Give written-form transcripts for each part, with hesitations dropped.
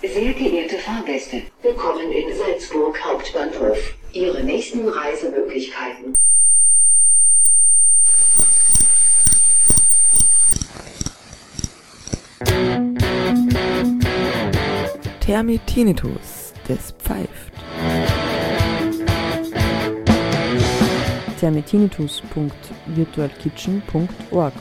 Sehr geehrte Fahrgäste, willkommen in Salzburg Hauptbahnhof. Ihre nächsten Reisemöglichkeiten. Thermitinitus, das pfeift. Thermitinitus.virtualkitchen.org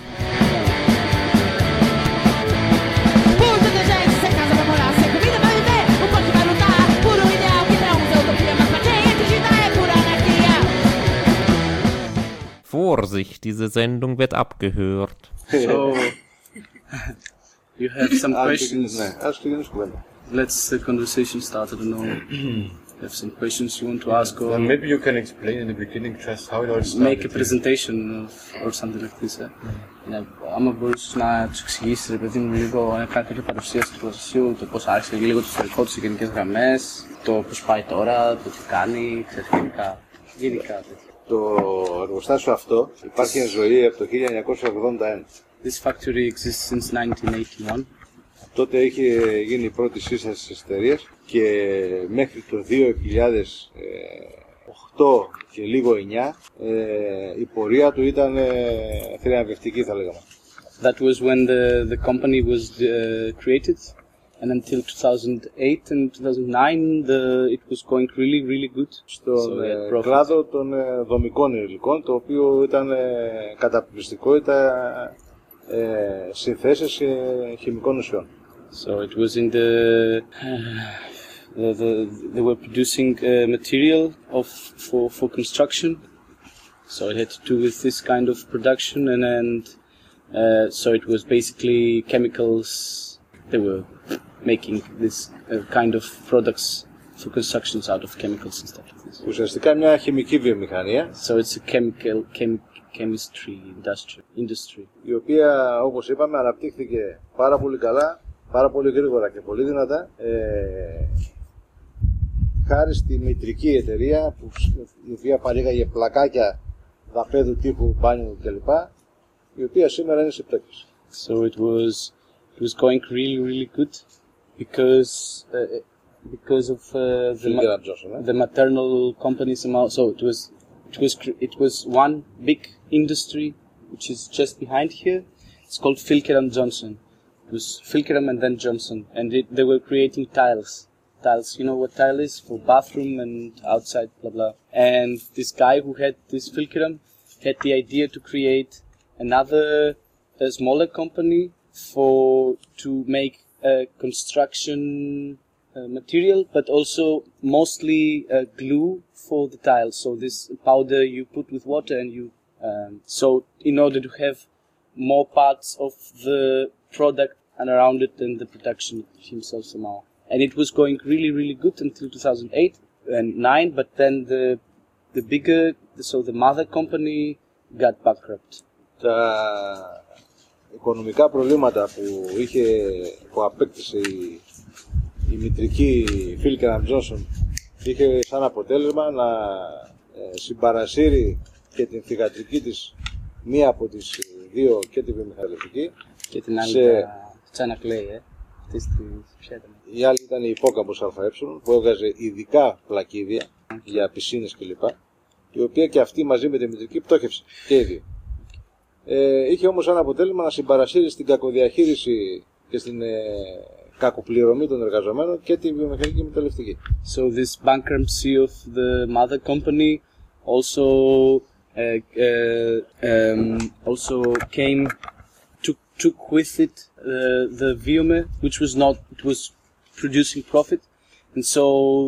Vorsicht, diese Sendung wird abgehört. So, you have some questions. Let's the conversation start. I don't know. You have some questions you want to ask, or maybe you can explain in the beginning just how it all started. make a presentation or something like this. Άμα μπορούσες να τους εξηγήσεις, ρε παιδί μου, λίγο κάποια παρουσίαση του εργοστασίου, το πώς άρχισε, λίγο το ιστορικό του, οι γενικές γραμμές, το πώς πάει τώρα, το τι κάνει, ξέρεις, γενικά. Το εργοστάσιο αυτό υπάρχει εν ζωή από το 1981. This factory exists since 1981. Τότε είχε γίνει η πρώτη σύσταση της εταιρείας και μέχρι το 2008 και λίγο 9 η πορεία του ήταν θριαμβευτική, θα λέγαμε. That was when the company was created, and until 2008 and 2009 it was going really good. Στον κλάδο των δομικών υλικών, το οποίο ήταν καταπληκτικότητα συνθέσεις χημικών ουσιών. So it was in they were producing material for construction. So it had to do with this kind of production, and so it was basically chemicals. They were making this kind of products for constructions out of chemicals and stuff like this. Ουσιαστικά μια χημική βιομηχανία. So it's a chemistry industry. Η οποία, όπως είπαμε, αναπτύχθηκε πάρα πολύ καλά, πάρα πολύ γρήγορα και πολύ δυνατά, χάρη στη μητρική εταιρεία η οποία παρήγαγε πλακάκια δαπέδου τύπου μπάνιου κλπ, η οποία σήμερα είναι σε πτώχευση. So it was going really good because of the maternal companies. So it was one big industry which is just behind here. It's called Filker & Johnson. It was Filker and then Johnson, and they were creating tiles. You know what tile is? For bathroom and outside, blah blah. And this guy who had this Filker had the idea to create another smaller company to make construction material, but also mostly glue for the tiles. So this powder you put with water, and you so in order to have more parts of the product and around it than the production himself somehow. And it was going really good until 2008 and 9, but then the mother company got bankrupt. Τα οικονομικά προβλήματα που απέκτησε η μητρική Filker & Johnson είχε σαν αποτέλεσμα να συμπαρασύρει και την θυγατρική της, μία από τις δύο, και τη βιομηχανική και την άλλη China Clay, η άλλη ήταν η Υπόκαμπος ΑΕ που έβγαζε ειδικά πλακίδια για πισίνες κλπ, η οποία και αυτή μαζί με τη μητρική πτώχευσε και οι δύο. Είχε όμως ένα αποτέλεσμα να συμπαρασύρει στην κακοδιαχείριση και στην κακοπληρωμή των εργαζομένων και τη βιομηχανική μεταλλευτική. So this bankruptcy of the mother company also took with it the Viome, which was producing profit, and so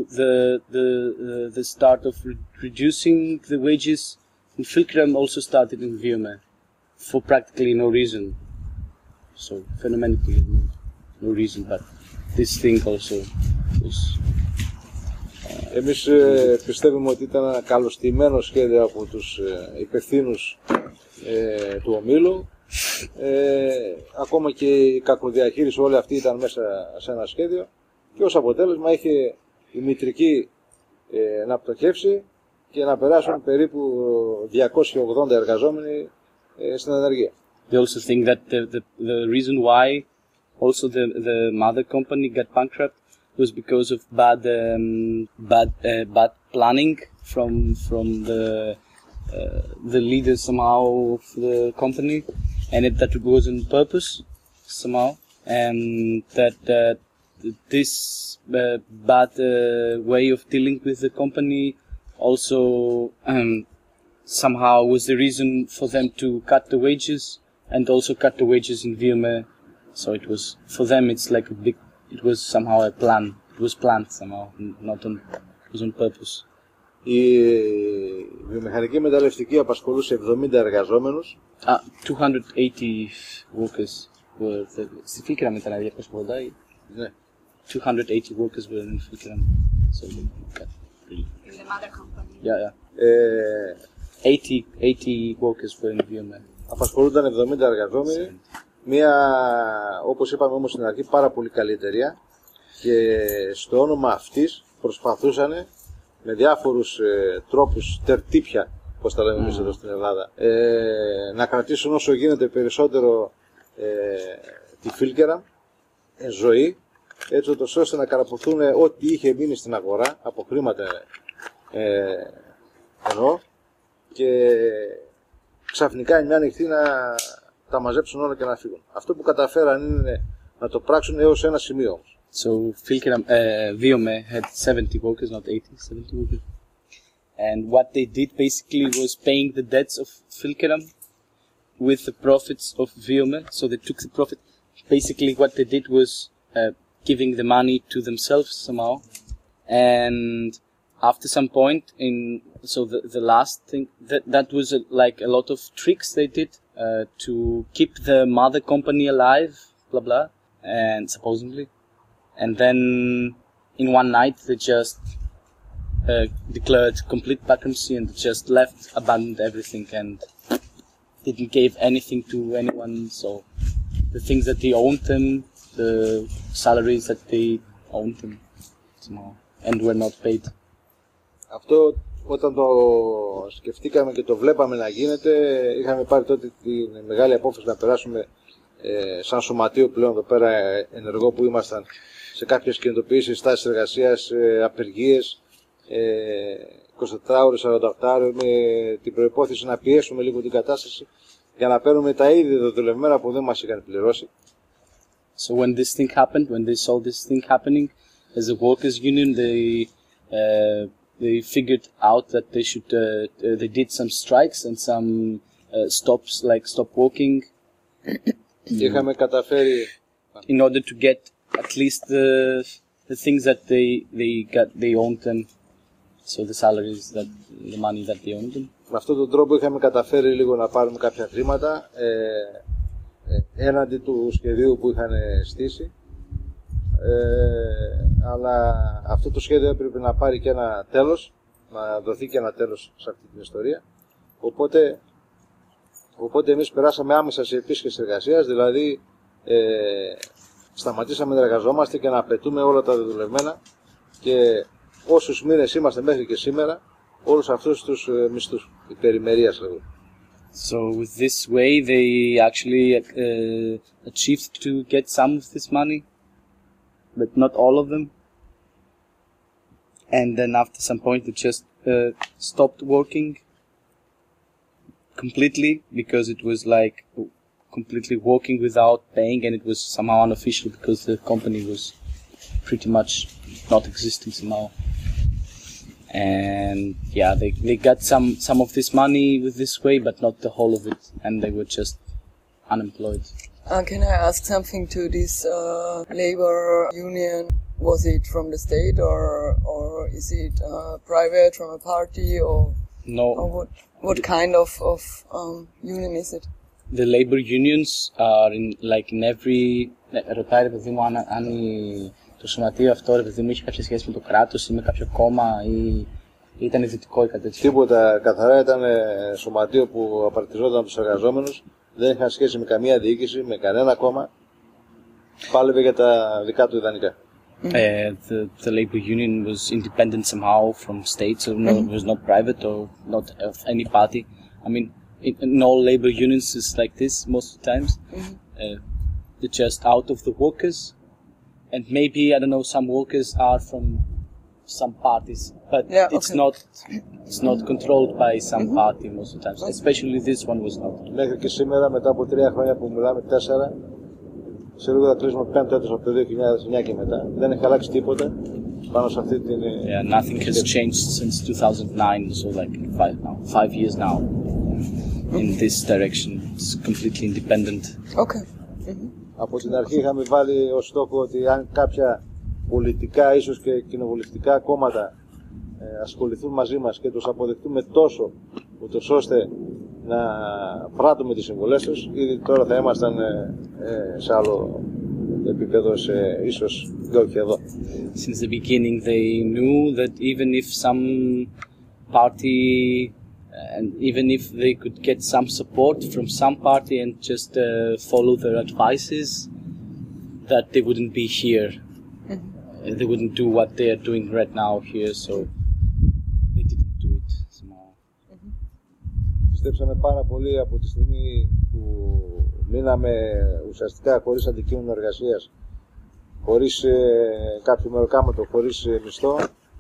the start of reducing the wages in Filker also started in Viome for practically no reason. So phenomenally no reason, but this thing also was. Εμείς πιστεύουμε ότι ήταν ένα καλωστημένο σχέδιο από τους υπευθύνους του ομίλου. Ακόμα και η κακοδιαχείριση όλη αυτή ήταν μέσα σε ένα σχέδιο και ως αποτέλεσμα είχε η μητρική να πτωχεύσει και να περάσουν περίπου 280 εργαζόμενοι στην ανεργία. They also think that the reason why also the mother company got bankrupt was because of bad planning from the leaders somehow of the company, and that it was on purpose somehow, and that this bad way of dealing with the company also somehow was the reason for them to cut the wages, and also cut the wages in Viome. So it was, for them, it's like it was somehow a plan. It was planned somehow, it was on purpose. Η βιομηχανική μεταλλευτική απασχολούσε 70 εργαζόμενους. 280 workers were... Στη Φίλκηραμ ήταν 280. Ναι. 280 workers were in Φίλκηραμ. So, In the mother company. yeah. 80 workers were in Viome. Απασχολούνταν 70 εργαζόμενοι. Μια, όπως είπαμε όμως στην αρχή, πάρα πολύ καλή εταιρεία. Και στο όνομα αυτής προσπαθούσαν με διάφορους τρόπους, τερτύπια, όπως τα λέμε εμείς εδώ στην Ελλάδα, να κρατήσουν όσο γίνεται περισσότερο τη Φίλκηραμ εν ζωή, έτσι ώστε να καραποθούν ό,τι είχε μείνει στην αγορά από χρήματα ενώ, και ξαφνικά μια νυχτή να τα μαζέψουν όλα και να φύγουν. Αυτό που καταφέραν είναι να το πράξουν έως ένα σημείο όμως. So Viome had 70 workers, not 80, 70 workers. And what they did basically was paying the debts of Filkeram with the profits of Viome. So they took the profit. Basically what they did was giving the money to themselves somehow. And after some point, the last thing, that was like a lot of tricks they did to keep the mother company alive, blah blah, and supposedly. And then in one night they just declared complete bankruptcy and just left, abandoned everything, and didn't give anything to anyone. So the things that they owned them, the salaries that they owned them somehow, and were not paid. Αυτό όταν το σκεφτήκαμε και το βλέπαμε να γίνεται, είχαμε πάρει τότε τη μεγάλη απόφαση να περάσουμε σαν σωματείο πλέον εδώ πέρα ενεργό που ήμασταν σε κάποιες κινητοποιήσεις, στάσεις εργασίας, απεργίες, 24 ώρες, 48 ώρες, με την προϋπόθεση να πιέσουμε λίγο την κατάσταση για να παίρνουμε τα ίδια δεδουλευμένα που δεν μας είχαν πληρώσει. So when this thing happened, when they saw this thing happening, as a workers' union, they figured out that they should, they did some strikes and some stops, like stop working. Είχαμε καταφέρει in order to get at least the things that they owned them, so the salaries, the money that they owned them. Με αυτόν τον τρόπο είχαμε καταφέρει λίγο να πάρουμε κάποια χρήματα έναντι του σχεδίου που είχαν στήσει, αλλά αυτό το σχέδιο έπρεπε να πάρει και ένα τέλος, να δοθεί και ένα τέλος σε αυτή την ιστορία. Οπότε εμείς περάσαμε άμεσα σε επίσκεψη εργασίας, δηλαδή σταματήσαμε να εργαζόμαστε και να απαιτούμε όλα τα δεδουλευμένα και όσους μήνες είμαστε μέχρι και σήμερα, όλους αυτούς τους μισθούς, υπερημερίας λέγω. So with this way they actually achieved to get some of this money, but not all of them. And then after some point they just stopped working completely, because it was like completely working without paying, and it was somehow unofficial because the company was pretty much not existing somehow. And yeah, they got some of this money with this way, but not the whole of it, and they were just unemployed. Can I ask something to this labor union? Was it from the state or is it private, from a party, or No. Or what kind of union is it? The labor unions are in every... Ρωτάει ρε παιδί μου αν το σωματείο αυτό ρε παιδί μου είχε κάποια σχέση με το κράτος ή με κάποιο κόμμα ή ήταν ιδιωτικό ή κάτι τέτοιο. Τίποτα, καθαρά ήταν σωματείο που απαρτιζόταν από τους εργαζόμενους, δεν είχαν σχέση με καμία διοίκηση, με κανένα κόμμα, πάλευε για τα δικά του ιδανικά. The labor union was independent somehow from state, so it was not private or not of any party. I mean, in all labor unions is like this most of the times. They're just out of the workers, and maybe, I don't know, some workers are from some parties, but it's not controlled by some party most of the time. Especially this one was not. Μέχρι και σήμερα, μετά από 3 χρόνια που μιλάμε, 4, σε λίγο θα κλείσουμε 5ο έτος από το 2009 και μετά. Δεν έχει αλλάξει τίποτα πάνω σε αυτή την... Yeah, nothing has changed since 2009, so like 5 years now in this direction. It's completely independent. Okay. Από την αρχή είχαμε βάλει ως στόχο ότι αν κάποια πολιτικά, ίσως και κοινοβουλευτικά κόμματα ασχοληθούν μαζί μας και τους αποδεχτούμε τόσο, ούτως ώστε να πράττουμε τις συμβολές τους, ήδη τώρα θα ήμασταν σε άλλο επίπεδο, ίσως και εδώ. Since the beginning they knew that even if some party and even if they could get some support from some party and just follow their advices, that they wouldn't be here. They wouldn't do what they are doing right now here, so they didn't do it somehow. Πιστέψαμε πάρα πολύ από τη στιγμή που μείναμε ουσιαστικά χωρίς αντικείμενο εργασίας, χωρίς κάποιο μεροκάματο, χωρίς μισθό,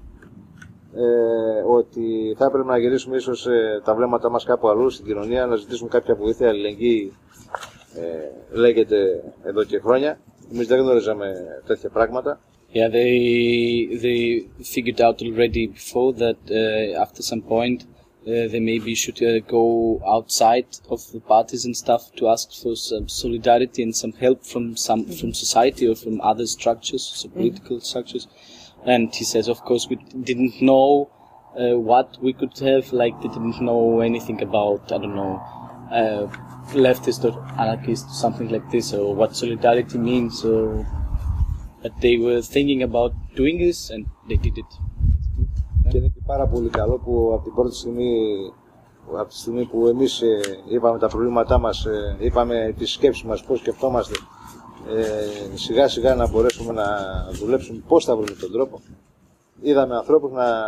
ότι θα έπρεπε να γυρίσουμε ίσως τα βλέμματα μας κάπου αλλού στην κοινωνία, να ζητήσουμε κάποια βοήθεια, αλληλεγγύη, λέγεται εδώ και χρόνια. Εμείς δεν γνωρίζαμε τέτοια πράγματα. Yeah, they figured out already before that after some point they maybe should go outside of the parties and stuff to ask for some solidarity and some help from society or from other structures, so political structures. And he says, of course, we didn't know what we could have, like they didn't know anything about, I don't know, leftist or anarchist, something like this, or what solidarity means, or but they were thinking about doing this and they did it. Και είναι και πάρα πολύ καλό που από την πρώτη στιγμή, από τη στιγμή που εμείς είπαμε τα προβλήματά μας, είπαμε τις σκέψεις μας, πώς σκεφτόμαστε, σιγά σιγά να μπορέσουμε να δουλέψουμε πώς θα βρούμε τον τρόπο. Είδαμε ανθρώπους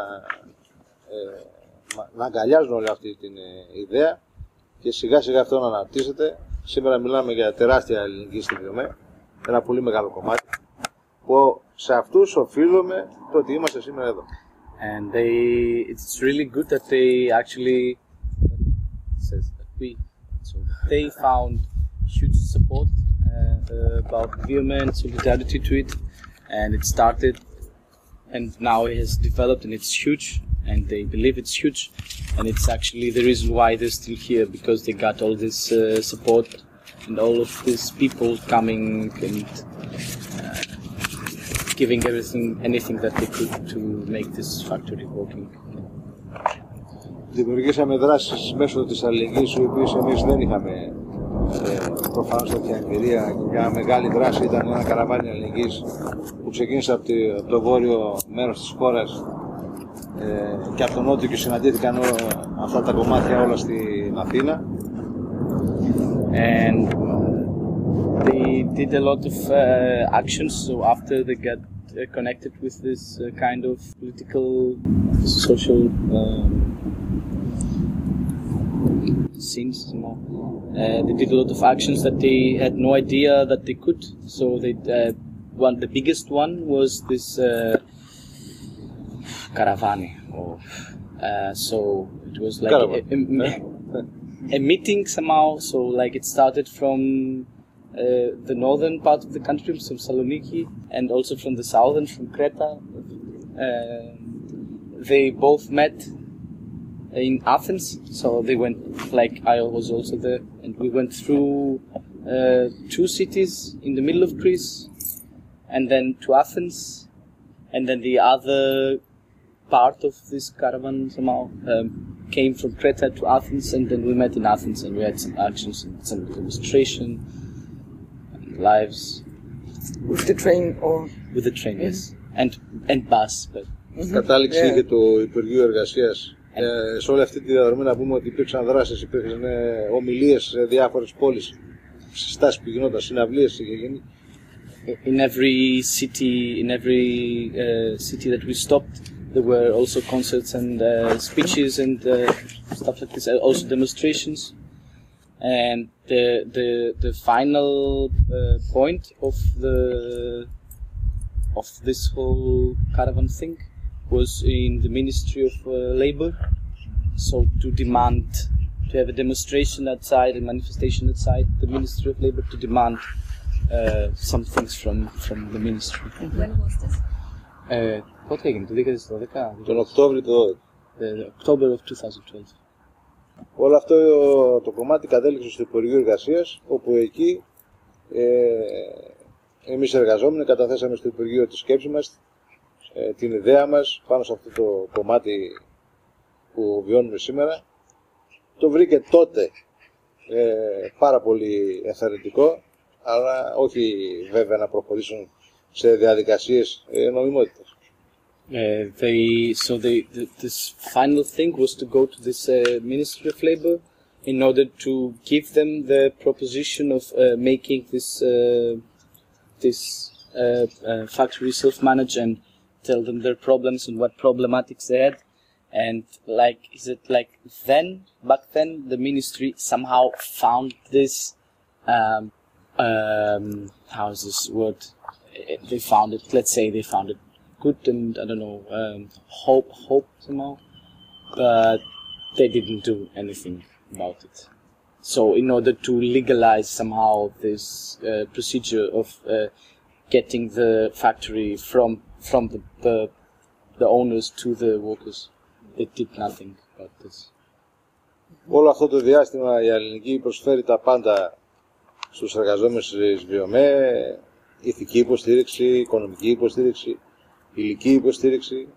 να αγκαλιάζουν όλη αυτή την ιδέα και σιγά σιγά αυτό να αναπτύσσεται. Σήμερα μιλάμε για τεράστια ελληνική στην Βιομέ, ένα πολύ μεγάλο κομμάτι, που σε αυτούς οφείλουμε το ότι είμαστε σήμερα εδώ. And it's really good that they actually they found huge support about Viome and solidarity to it, and it started, and now it has developed, and it's huge, and they believe it's huge, and it's actually the reason why they're still here, because they got all this support and all of these people coming and giving anything that they could to make this factory working. Δημιουργήσαμε δράσεις μέσω της αλληλεγγύης, οι οποίες εμείς δεν είχαμε προφανώς τέτοια εμπειρία. Μια μεγάλη δράση ήταν ένα καραβάνι αλληλεγγύης που ξεκίνησε από το βόρειο μέρος της χώρας και από το νότιο και συναντήθηκαν αυτά τα κομμάτια όλα στην Αθήνα. And they did a lot of actions, so after they got connected with this kind of political, social scenes, they did a lot of actions that they had no idea that they could. So they, the biggest one was this caravane. So it was like a meeting somehow. So like it started from the northern part of the country, from Saloniki, and also from the southern, from Creta. They both met in Athens, so they went, like I was also there, and we went through 2 cities in the middle of Greece, and then to Athens, and then the other part of this caravan somehow came from Creta to Athens, and then we met in Athens, and we had some actions and some demonstration. Lives with the train or with the train, yes, and bus. But κατάληξη είχε το Υπουργείο Εργασίας. Σε όλη αυτή τη διαδρομή να πούμε ότι υπήρξαν δράσεις, υπήρξαν ομιλίες σε διάφορες πόλεις, συστάσεις που γινόταν, συναυλίες είχε γίνει. In every city that we stopped, there were also concerts and speeches and stuff like this, also demonstrations. And the final point of of this whole caravan thing was in the Ministry of Labor. So to demand, to have a demonstration outside, a manifestation outside the Ministry of Labor to demand some things from the ministry. When was this? Πότε έγινε, το 2012? Τον Οκτώβριο του 2012. October of 2012. Όλο αυτό το κομμάτι κατέληξε στο Υπουργείο Εργασίας, όπου εκεί εμείς εργαζόμενοι καταθέσαμε στο Υπουργείο τη σκέψη μας, την ιδέα μας πάνω σε αυτό το κομμάτι που βιώνουμε σήμερα. Το βρήκε τότε πάρα πολύ ενθαρρυντικό, αλλά όχι βέβαια να προχωρήσουν σε διαδικασίες νομιμότητας. This final thing was to go to this Ministry of Labor in order to give them the proposition of making this factory self-managed and tell them their problems and what problematics they had. And back then the ministry somehow found this, how is this word? They found it good and, I don't know, hope somehow, but they didn't do anything about it. So in order to legalize somehow this procedure of getting the factory from the owners to the workers, they did nothing about this. Όλο αυτό το διάστημα η Αλληλεγγύη προσφέρει τα πάντα στους εργαζόμενους της ΒΙΟΜΕ, ηθική υποστήριξη, οικονομική υποστήριξη, υλική υποστήριξη.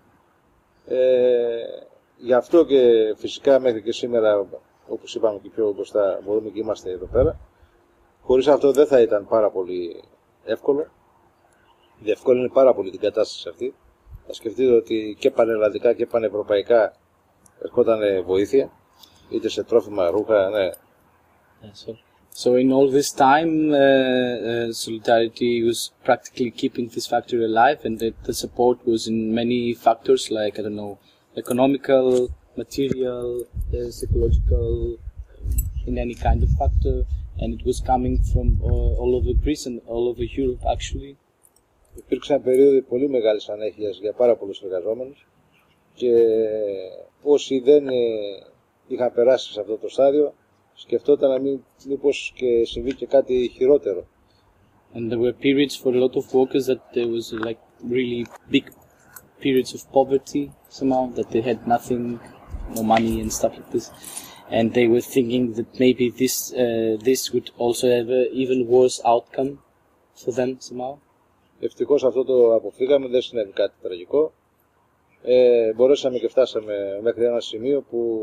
Γι' αυτό και φυσικά μέχρι και σήμερα, όπως είπαμε και πιο μπροστά, μπορούμε και είμαστε εδώ πέρα. Χωρίς αυτό δεν θα ήταν πάρα πολύ εύκολο. Διευκόλυνε πάρα πολύ την κατάσταση αυτή. Θα σκεφτείτε ότι και πανελλαδικά και πανευρωπαϊκά ερχόταν βοήθεια, είτε σε τρόφιμα, ρούχα, ναι. So in all this time, Solidarity was practically keeping this factory alive, and the support was in many factors, like, I don't know, economical, material, psychological, in any kind of factor, and it was coming from all over Greece and all over Europe, actually. Υπήρξαν περίοδοι πολύ μεγάλης ανέχειας για πάρα πολλούς εργαζόμενους και όσοι δεν είχαν περάσει σε αυτό το στάδιο σκεφτόταν να μην μήπως και συμβεί και κάτι χειρότερο. And there were periods for a lot of workers that there was like really big periods of poverty somehow, that they had nothing, no money and stuff like this. And they were thinking that maybe this would also have an even worse outcome for them somehow. Ευτυχώς αυτό το αποφύγαμε, δεν συνέβη κάτι τραγικό. Μπορέσαμε και φτάσαμε μέχρι ένα σημείο που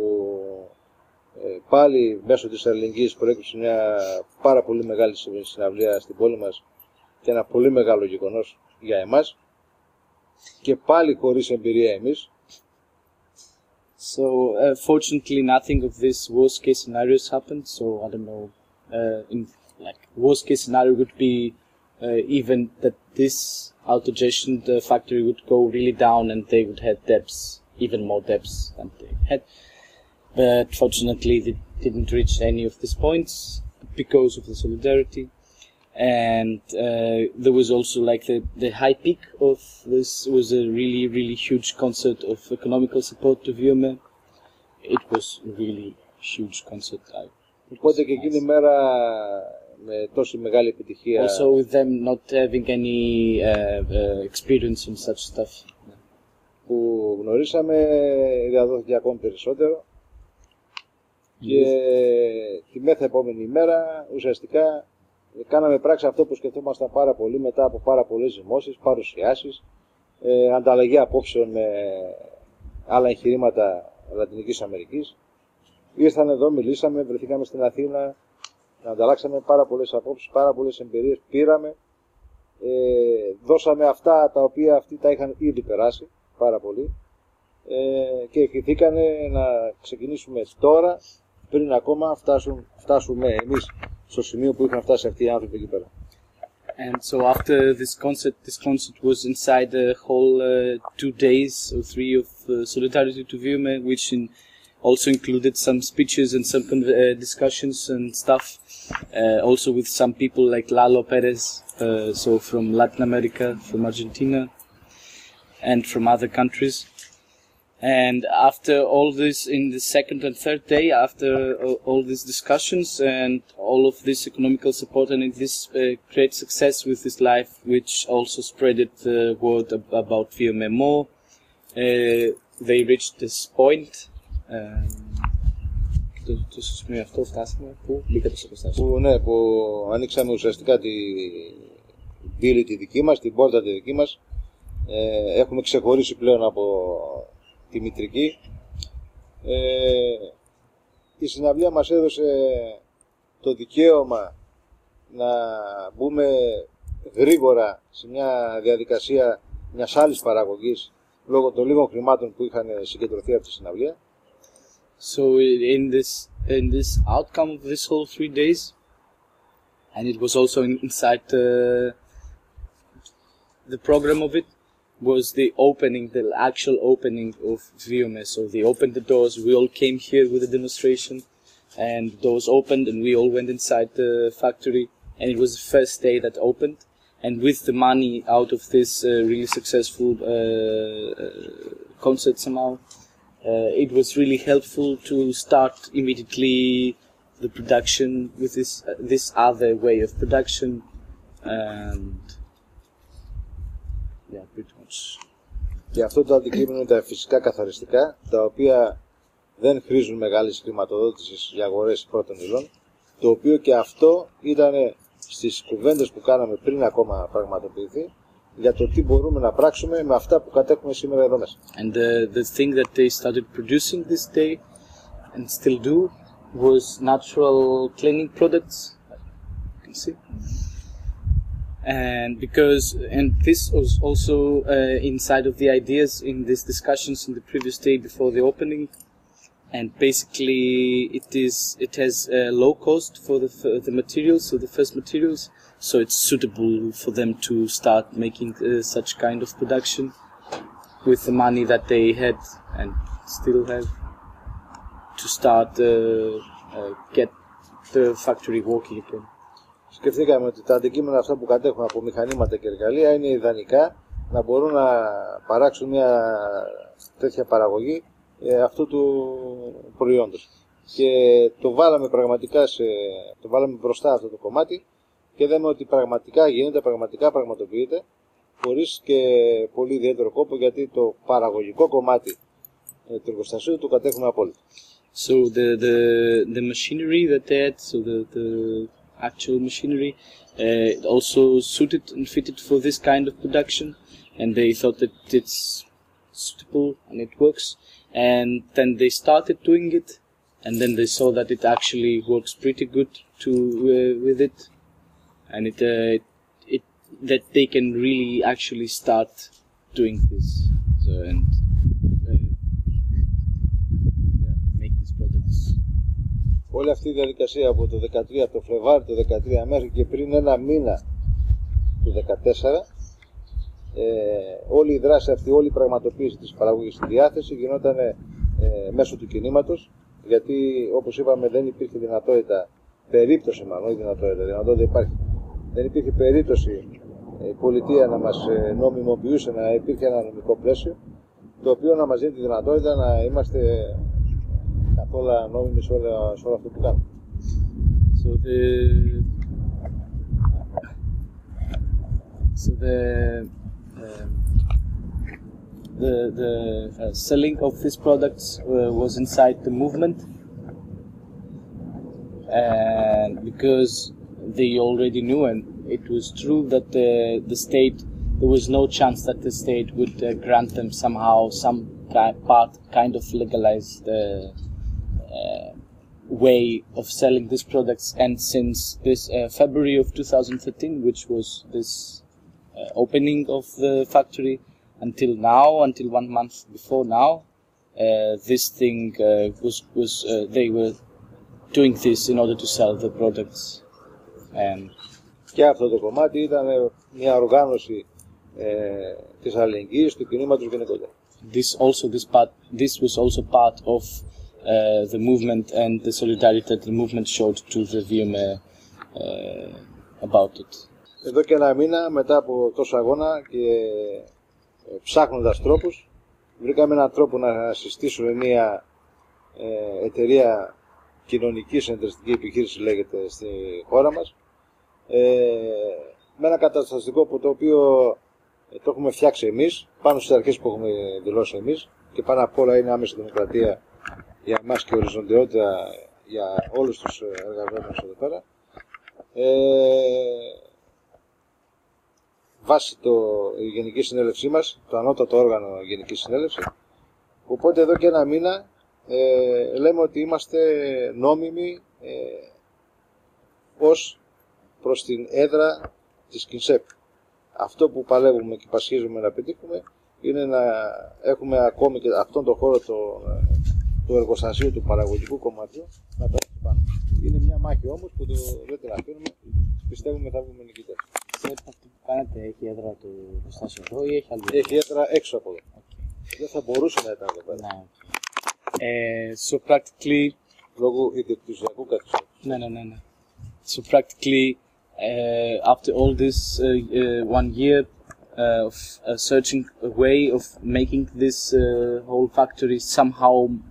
πάλι μέσω της αλληλεγγύης προέκυψε μια πάρα πολύ μεγάλη συναυλία στην πόλη μας και ένα πολύ μεγάλο γεγονός για εμάς και πάλι χωρίς εμπειρία εμείς. So fortunately nothing of this worst case scenarios happened, so I don't know, worst case scenario would be even that this autogestion, the factory would go really down and they would have debts, even more debts than they had. But fortunately they didn't reach any of these points because of the solidarity. And there was also like the high peak of this was a really, really huge concert of economical support to Viome. It was a really huge concert. Οπότε και εκείνη η μέρα με τόση μεγάλη επιτυχία. Also with them not having any experience in such stuff. Που γνωρίσαμε, διαδόθηκε ακόμη περισσότερο. Και τη μέθα επόμενη ημέρα ουσιαστικά κάναμε πράξη αυτό που σκεφτόμασταν πάρα πολύ μετά από πάρα πολλές δημόσιες παρουσιάσεις, ανταλλαγή απόψεων με άλλα εγχειρήματα Λατινικής Αμερικής. Ήρθαν εδώ, μιλήσαμε, βρεθήκαμε στην Αθήνα, ανταλλάξαμε πάρα πολλές απόψεις, πάρα πολλές εμπειρίες, πήραμε, δώσαμε αυτά τα οποία αυτοί τα είχαν ήδη περάσει πάρα πολύ και ευχηθήκανε να ξεκινήσουμε τώρα πριν ακόμα φτάσουμε εμείς στο σημείο που είχαν φτάσει αυτοί οι άνθρωποι εκεί πέρα. And so after this concert was inside the whole 2 days or 3 of Solidarity to Viome, which also included some speeches and some discussions and stuff. Also with some people like Lalo Perez, so from Latin America, from Argentina, and from other countries. And after all this, in the second and third day, after all these discussions and all of this economical support and this great success with this life, which also spreaded the word about VMMO, they reached this point. Το σημείο αυτό φτάσαμε που μπήκατε στο εργοστάσιο. Ναι, που ανοίξαμε ουσιαστικά την πύλη τη δική μας, την πόρτα τη δική μας. Έχουμε ξεχωρίσει πλέον από τη μητρική. Η συναυλία μας έδωσε το δικαίωμα να μπούμε γρήγορα σε μια διαδικασία μιας άλλης παραγωγής λόγω των λίγων χρημάτων που είχαν συγκεντρωθεί από τη συναυλία. So in this outcome of this whole 3 days, and it was also inside the program of it, was the opening, the actual opening of VMS. So they opened the doors, we all came here with a demonstration, and the doors opened and we all went inside the factory, and it was the first day that opened. And with the money out of this really successful concert somehow, it was really helpful to start immediately the production with this other way of production, and yeah, pretty much. Και αυτό το αντικείμενο είναι τα φυσικά καθαριστικά, τα οποία δεν χρήζουν μεγάλης χρηματοδότησης για αγορές πρώτων υλών, το οποίο και αυτό ήταν στις κουβέντες που κάναμε πριν ακόμα πραγματοποιηθεί, για το τι μπορούμε να πράξουμε με αυτά που κατέχουμε σήμερα εδώ μέσα. And the thing that they started producing this day and still do was natural cleaning products, you can see. And this was also inside of the ideas in these discussions in the previous day before the opening. And basically it has low cost for the materials, so the first materials, so it's suitable for them to start making such kind of production with the money that they had and still have to start get the factory working again. Σκεφτήκαμε ότι τα αντικείμενα αυτά που κατέχουν από μηχανήματα και εργαλεία είναι ιδανικά να μπορούν να παράξουν μια τέτοια παραγωγή αυτού του προϊόντος. Και το βάλαμε πραγματικά το βάλαμε μπροστά αυτό το κομμάτι και είδαμε ότι πραγματικά γίνεται, πραγματικά πραγματοποιείται, χωρίς και πολύ ιδιαίτερο κόπο, γιατί το παραγωγικό κομμάτι του εργοστασίου το κατέχουμε απόλυτα. So the machinery that they had, so the actual machinery, also suited and fitted for this kind of production, and they thought that it's suitable and it works. And then they started doing it, and then they saw that it actually works pretty good with it, and that they can really actually start doing this, so and make these products. Όλη αυτή η διαδικασία από το 13, από το Φλεβάρι το 13 μέχρι και πριν ένα μήνα του 14, όλη η δράση αυτή, όλη η πραγματοποίηση της παραγωγής στη διάθεση γινόταν μέσω του κινήματος, γιατί όπως είπαμε δεν υπήρχε δυνατότητα, δεν υπήρχε περίπτωση η πολιτεία να μας νομιμοποιούσε, να υπήρχε ένα νομικό πλαίσιο το οποίο να μας δίνει τη δυνατότητα να είμαστε καθόλου νόμιμοι σε όλο αυτό που κάνουμε. The selling of these products was inside the movement, and because they already knew, and it was true that the state, there was no chance that the state would grant them somehow some kind of legalized way of selling these products. And since this February of 2013, which was this opening of the factory, until 1 month before now, this thing they were doing this in order to sell the products. And και αυτό το κομμάτι ήταν μια οργάνωση της αλληλεγγύης του κινήματος γενικότερα. This was also part of the movement and the solidarity that the movement showed to the VMA about it. Εδώ και ένα μήνα μετά από τόσο αγώνα και ψάχνοντας τρόπους, βρήκαμε έναν τρόπο να συστήσουμε μια εταιρεία κοινωνική συνεταιριστική επιχείρηση, λέγεται, στη χώρα μας, με ένα καταστατικό που το οποίο το έχουμε φτιάξει εμείς πάνω στις αρχές που έχουμε δηλώσει εμείς, και πάνω απ' όλα είναι άμεση δημοκρατία για εμάς και οριζοντιότητα για όλους τους εργαζόμενους εδώ πέρα, βάσει η Γενική Συνέλευσή μας, το ανώτατο όργανο Γενική Συνέλευση. Οπότε εδώ και ένα μήνα λέμε ότι είμαστε νόμιμοι ως προς την έδρα της ΚΙΝΣΕΠ. Αυτό που παλεύουμε και πασχίζουμε να πετύχουμε είναι να έχουμε ακόμη και αυτόν τον χώρο του εργοστασίου, του παραγωγικού κομματιού, να το έχουμε πάνω. Είναι μια μάχη όμως που δεν την αφήνουμε, πιστεύουμε θα βγούμε νικητές. Αυτό που κάνετε έχει έδρα το εργοστάσιο εδώ ή έχει άλλο? Έχει έδρα έξω από εδώ. Okay. Δεν θα μπορούσε να ήταν εδώ πέρα. Ναι. So practically... Λόγω ιδιοκτησιακού καθεστώτος. Ναι. So practically, after all this 1 year of searching a way of making this whole factory somehow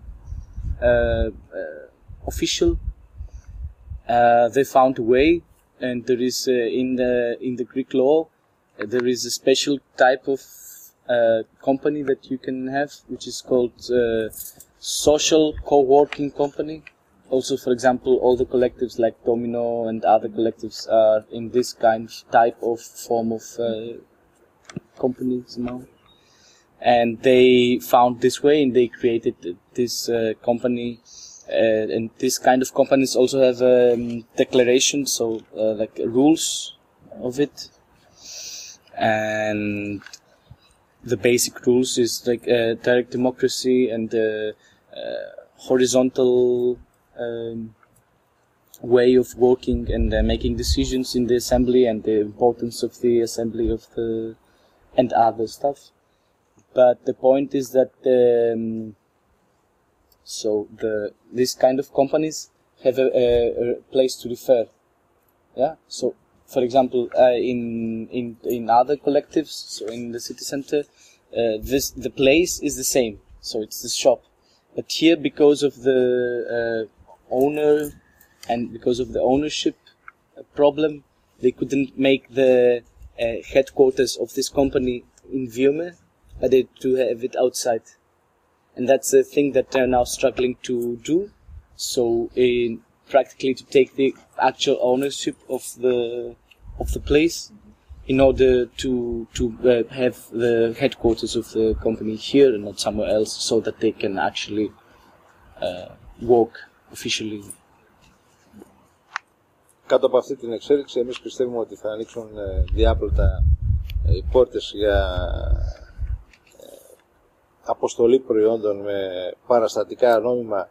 official, they found a way, and there is in the Greek law there is a special type of company that you can have, which is called social co-working company. Also, for example, all the collectives like Domino and other collectives are in this kind of type of form of company somehow. And they found this way and they created this company. And this kind of companies also have declarations, so like rules of it. And the basic rules is like direct democracy and horizontal way of working and making decisions in the assembly, and the importance of the assembly of the and other stuff. But the point is that this kind of companies have a place to refer. Yeah. So, for example, in other collectives, so in the city center, the place is the same. So it's the shop. But here, because of the owner and because of the ownership problem, they couldn't make the headquarters of this company in Viome, but they to have it outside. And that's the thing that they're now struggling to do. So, practically to take the actual ownership of the place in order to have the headquarters of the company here and not somewhere else, so that they can actually work officially. Κάτω από αυτή την εξέλιξη, εμείς πιστεύουμε ότι θα ανοίξουν διάπλατα οι πόρτες για αποστολή προϊόντων με παραστατικά νόμιμα,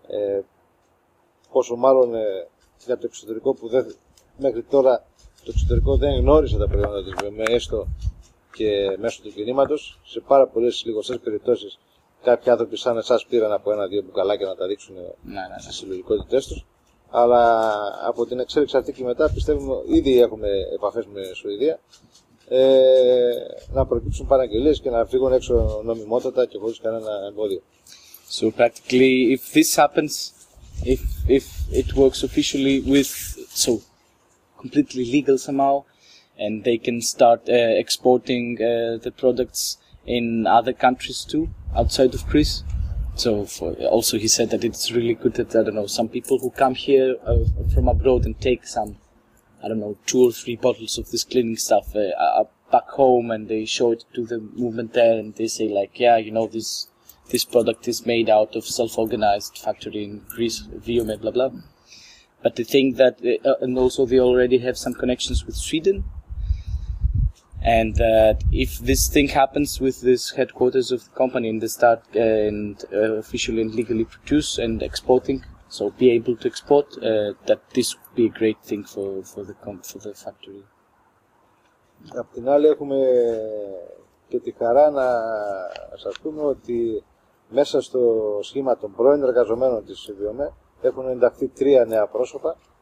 πόσο μάλλον για το εξωτερικό που μέχρι τώρα το εξωτερικό δεν γνώρισε τα προϊόντα της ΒΜΕ, έστω και μέσω του κινήματος. Σε πάρα πολλές λιγοστές περιπτώσεις κάποιοι άνθρωποι σαν εσάς πήραν από 1-2 μπουκαλάκια να τα δείξουν στις συλλογικότητές τους. Αλλά από την εξέλιξη αυτή και μετά πιστεύουμε, ήδη έχουμε επαφές με Σουηδία, να προκύψουν παραγγελίες και να φύγουν έξω νομιμότατα και χωρίς κανένα εμπόδιο. So practically, if this happens, if it works officially with, so completely legal somehow, and they can start exporting the products in other countries too, outside of Greece. So also he said that it's really good that, I don't know, some people who come here from abroad and take some, I don't know, 2 or 3 bottles of this cleaning stuff back home, and they show it to the movement there, and they say like, yeah, you know, this product is made out of self-organized factory in Greece, Viome, blah blah. But they think that, and also they already have some connections with Sweden, and that if this thing happens with this headquarters of the company and they start officially and legally produce and exporting, so be able to export, that this would be a great thing for the factory. Απ' την άλλη έχουμε και τη χαρά να σας πούμε ότι μέσα στο σχήμα των πρώην εργαζομένων της Βιομέ έχουν ενταχθεί 3 νέα πρόσωπα,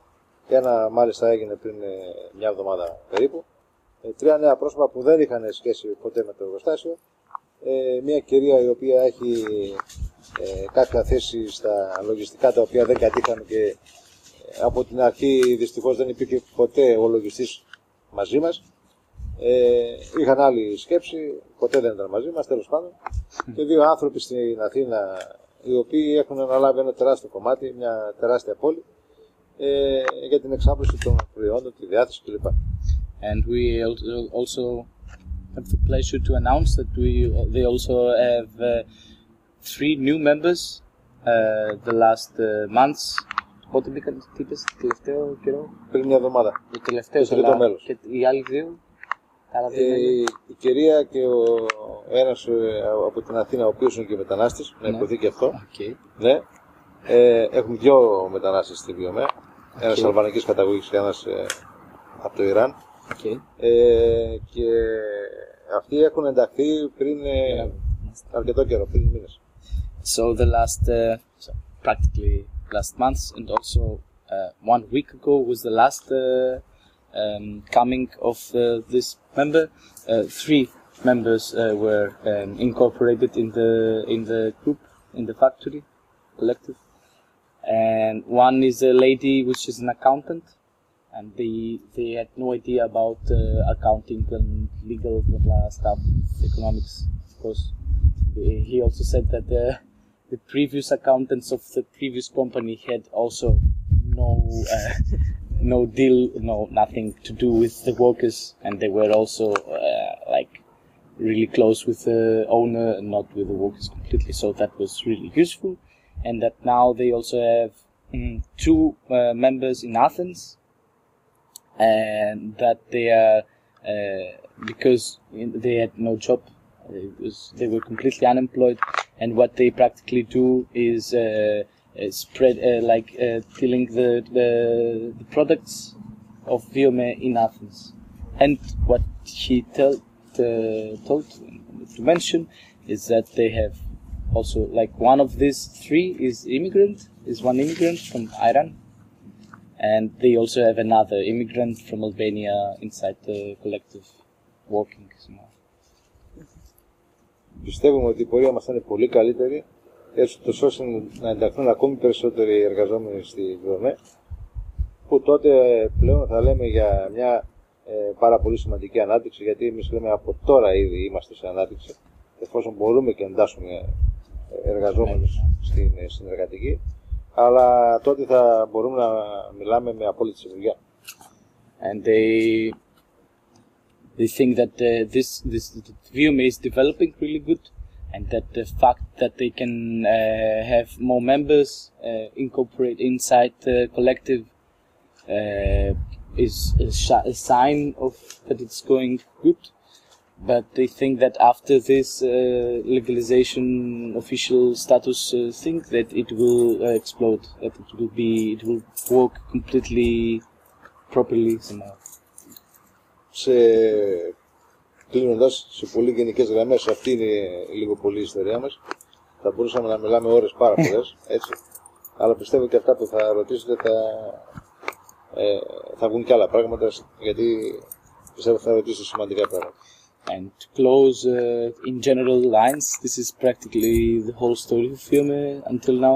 Ένα μάλιστα έγινε πριν μια εβδομάδα περίπου. 3 νέα πρόσωπα που δεν είχαν σχέση ποτέ με το εργοστάσιο. Μια κυρία η οποία έχει κάποια θέση στα λογιστικά τα οποία δεν κατήχαν και από την αρχή δυστυχώς δεν υπήρχε ποτέ ο λογιστής μαζί μας. Είχαν άλλη σκέψη, ποτέ δεν ήταν μαζί μας, τέλος πάντων. Και 2 άνθρωποι στην Αθήνα οι οποίοι έχουν αναλάβει ένα τεράστιο κομμάτι, μια τεράστια πόλη για την εξάπλωση των προϊόντων, τη διάθεση κλπ. And we also have the pleasure to announce that they also have 3 new members the last months. Πότε μπήκαν οι τύπες, τελευταίο καιρό? Πριν μια εβδομάδα. Το τελευταίο μέλος. Και οι άλλοι 2? Η κυρία και ένας από την Αθήνα, ο οποίος είναι και μετανάστης, να υποθεί και αυτό. Okay. Ναι. Έχουμε 2 μετανάστες στη Βιομέ. Ένας αλβανικής καταγωγής και ένας από το Ιράν. Okay. Και αυτοί έχουν ενταχθεί πριν αρκετό καιρό, πριν μήνες. So the last, practically last month, and also 1 week ago was the last coming of this member. 3 members were incorporated in the group, in the factory collective, and one is a lady which is an accountant, and they had no idea about accounting and legal blah, blah, stuff, economics, of course. He also said that the previous accountants of the previous company had also no deal, nothing to do with the workers, and they were also like really close with the owner and not with the workers completely. So that was really useful, and that now they also have 2 members in Athens, and that they are because they had no job. They were completely unemployed, and what they practically do is spread dealing the products of Viome in Athens. And what he told to mention is that they have also, like, one of these 3 is one immigrant from Iran, and they also have another immigrant from Albania inside the collective working. Πιστεύουμε ότι η πορεία μας θα είναι πολύ καλύτερη, έτσι ώστε να ενταχθούν ακόμη περισσότεροι εργαζόμενοι στη Βιομέ, που τότε πλέον θα λέμε για μια πάρα πολύ σημαντική ανάπτυξη, γιατί εμείς λέμε από τώρα ήδη είμαστε σε ανάπτυξη, εφόσον μπορούμε και εντάσσουμε εργαζόμενους στην συνεργατική, αλλά τότε θα μπορούμε να μιλάμε με απόλυτη σιγουριά. And they think that this Viome is developing really good, and that the fact that they can have more members incorporate inside the collective is a sign of that it's going good. But they think that after this legalization official status thing, that it will explode, that it will work completely properly somehow. Κλείνοντας, σε πολύ γενικές γραμμές, αυτή είναι λίγο πολύ η ιστορία μας. Θα μπορούσαμε να μιλάμε ώρες πάρα πολλές, έτσι. Αλλά πιστεύω και αυτά που θα ρωτήσετε θα βγουν και άλλα πράγματα, γιατί πιστεύω θα ρωτήσετε σημαντικά πράγματα. And to close, in general lines, this is practically the whole story of Viome until now.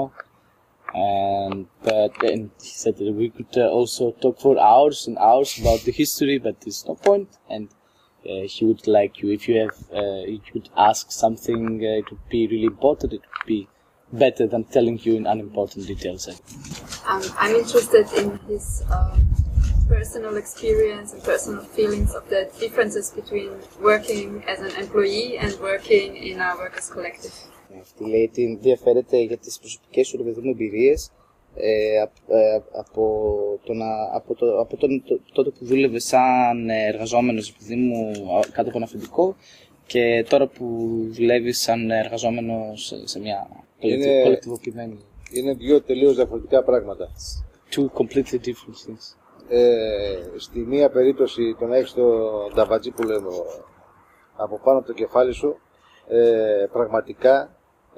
But he said that we could also talk for hours and hours about the history, but there's no point. And he would like you, if you have, you could ask something, it would be really important. It would be better than telling you in unimportant details. I'm interested in his personal experience and personal feelings of the differences between working as an employee and working in a workers' collective. Αυτή λέει ότι ενδιαφέρεται για τις προσωπικές του εμπειρίες από τότε που δούλευε σαν εργαζόμενος, επειδή μου κάτω από ένα αφεντικό, και τώρα που δουλεύει σαν εργαζόμενος σε μια κολεκτιβοποιημένη. Είναι 2 τελείως διαφορετικά πράγματα. 2 completely different things. Στη μία περίπτωση το να έχεις το νταβατζί που λέμε από πάνω από το κεφάλι σου, πραγματικά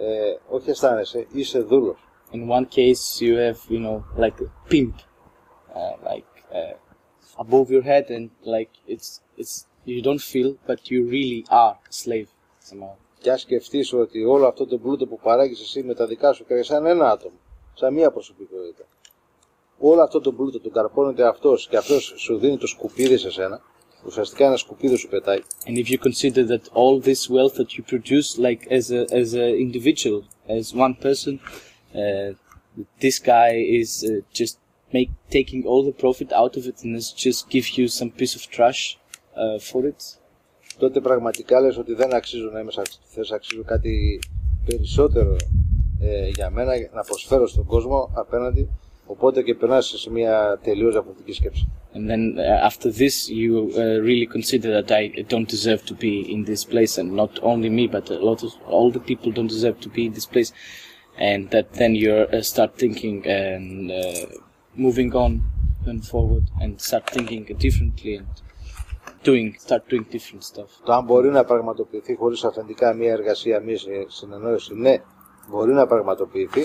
όχι αισθάνεσαι, είσαι δούλος. In one case you have, like a pimp above your head, and like it's you don't feel, but you really are a slave somehow. Και αν σκεφτείς ότι όλο αυτό το πλούτο που παράγεις εσύ με τα δικά σου και σαν ένα άτομο, σαν μία προσωπικότητα, όλο αυτό το πλούτο τον καρπώνεται αυτός και αυτός σου δίνει το σκουπίδι σε σένα, ουσιαστικά ένα σκουπίδι σου πετάει. And if you consider that all this wealth that you produce, like as a individual, as one person, this guy is just taking all the profit out of it and just give you some piece of trash for it. Τότε πραγματικά λες ότι δεν αξίζω να είμαι σε αυτή τη θέση, αξίζω κάτι περισσότερο για μένα να προσφέρω στον κόσμο απέναντι, οπότε και περνάς σε μια τελείως διαφορετική σκέψη. And then after this you really consider that I don't deserve to be in this place, and not only me but a lot of all the people don't deserve to be in this place, and that then you start thinking and moving on and forward and start thinking differently and start doing different stuff. Το αν μπορεί να πραγματοποιηθεί χωρίς αυθεντικά μια εργασία, μια συνεννόηση, ναι, μπορεί να πραγματοποιηθεί.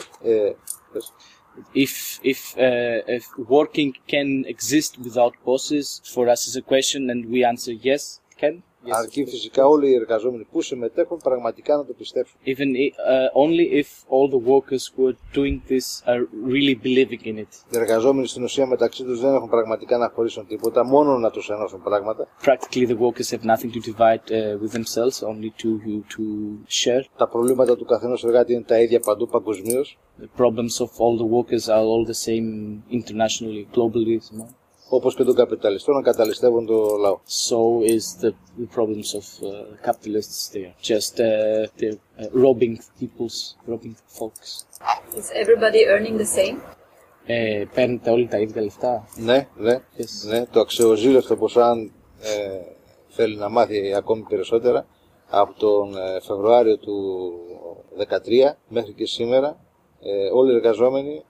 If working can exist without bosses, for us is a question, and we answer yes, it can. Yes, αρκεί φυσικά όλοι οι εργαζόμενοι που συμμετέχουν πραγματικά να το πιστέψουν. Even only if all the workers who are doing this are really believing in it. Οι εργαζόμενοι στην ουσία μεταξύ τους δεν έχουν πραγματικά να χωρίσουν τίποτα, μόνο να τους ενώσουν πράγματα. Practically the workers have nothing to divide with themselves, only to share. Τα προβλήματα του καθενός εργάτη είναι τα ίδια παντού παγκοσμίως. The problems of all the workers are all the same internationally, globally. Όπως και των καπιταλιστών να καταλυστεύουν το λαό. So is the problems of capitalists. They are just they're robbing robbing folks. Is everybody earning the same? Παίρνετε όλοι τα ίδια λεφτά. Ναι, ναι, yes. Ναι, το αξιοζήλευτο ποσό, αν θέλει να μάθει ακόμη περισσότερα, από τον Φεβρουάριο του 2013 μέχρι και σήμερα, όλοι οι εργαζόμενοι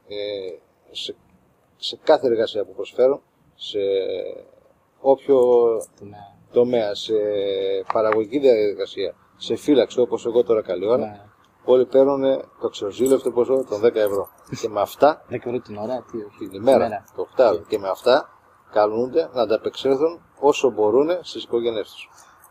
σε κάθε εργασία που προσφέρουν, σε όποιο τομέα, σε παραγωγική διαδικασία, σε φύλαξη όπως εγώ τώρα καλή ώρα, όλοι παίρνουν το αξιοζήλευτο ποσό των 10 ευρώ. Και με αυτά, 10 ευρώ την ώρα, την ημέρα, το 8, και με αυτά καλούνται να ανταπεξέλθουν όσο μπορούν στις οικογένειες τους.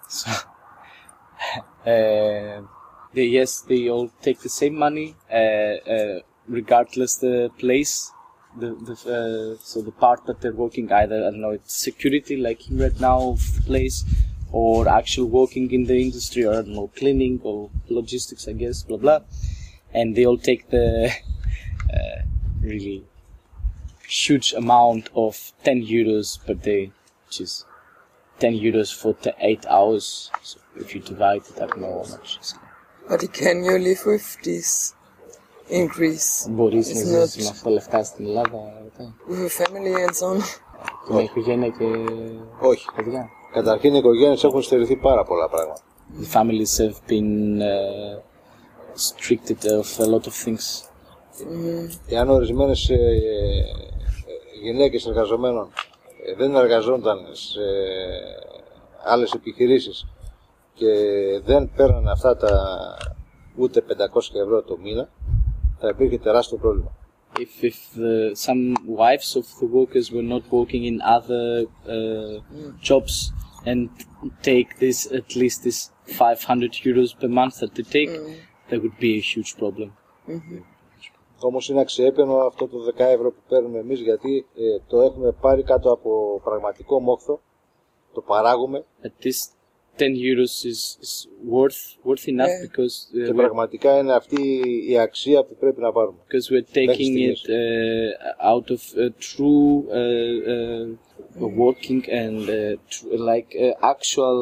Yes, they all take the same money, regardless the place. So the part that they're working, either, I don't know, it's security like him right now of the place, or actual working in the industry, or I don't know, cleaning or logistics, I guess, blah blah, and they all take the really huge amount of 10 euros per day, which is 10 euros for 8 hours. So if you divide it, I don't know how much. But can you live with this increase? Μπορείς να ζήσεις με αυτά τα λεφτά στην Ελλάδα? With a family and so on? Και με οικογένεια και όχι. παιδιά. Καταρχήν οι οικογένειες έχουν στερηθεί πάρα πολλά πράγματα. The families have been restricted of a lot of things. Εάν ορισμένες γυναίκες εργαζομένων δεν εργαζόνταν σε άλλες επιχειρήσεις και δεν παίρναν αυτά τα ούτε 500 ευρώ το μήνα, θα υπήρχε τεράστιο πρόβλημα. If some wives of the workers were not working in other jobs and take this at least this 500 euros per month that they take, there would be a huge problem. Όμως είναι αξιέπαινο αυτό το 10 ευρώ που παίρνουμε εμείς, γιατί το έχουμε πάρει κάτω από πραγματικό μόχθο, το παράγουμε. At this 10 euros is worth enough because και πραγματικά είναι αυτή η αξία που πρέπει να πάρουμε. Because we're taking it out of true working and like actual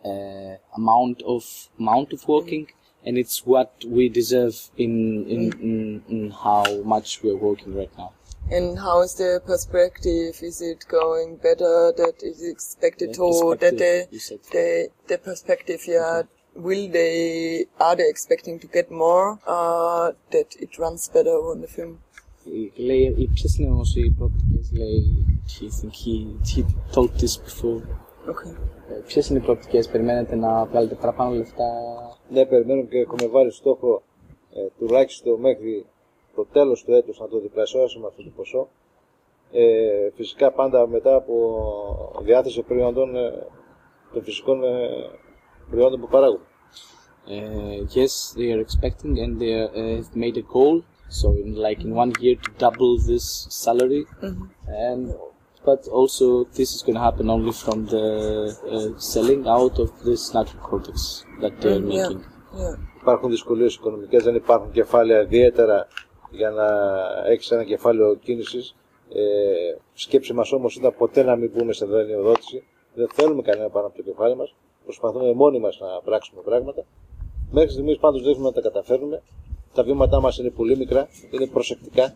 amount of working, and it's what we deserve in how much we're working right now. And how is the perspective? Is it going better? That is expected to that the perspective? Yeah, are they expecting to get more? That it runs better on the film. Λέει, ποιες είναι όμως οι προοπτικές? Λέει, he told this before. Okay. Ποιες είναι οι προοπτικές? Περιμένετε να βγάλετε παραπάνω λεφτά? Ναι, περιμένουμε και έχουμε βάλει στόχο τουλάχιστον μέχρι το τέλος του έτους να το διπλασιάσουμε αυτό το ποσό. Φυσικά πάντα μετά από διάθεση προϊόντων, των φυσικών προϊόντων που παράγουν. Yes, they are expecting and they have made a goal. So, in 1 year to double this salary, but also this is going to happen only from the selling out of these natural products that they are making. Υπάρχουν δυσκολίες οικονομικές, δεν υπάρχουν κεφάλαια ιδιαίτερα για να έχεις ένα κεφάλαιο κίνησης. Σκέψη μας όμως ήταν ποτέ να μην μπούμε σε δανειοδότηση. Δεν θέλουμε κανένα πάνω από το κεφάλι μας. Προσπαθούμε μόνοι μας να πράξουμε πράγματα. Μέχρι στιγμής πάντως δείχνουμε να τα καταφέρνουμε. Τα βήματά μας είναι πολύ μικρά, είναι προσεκτικά.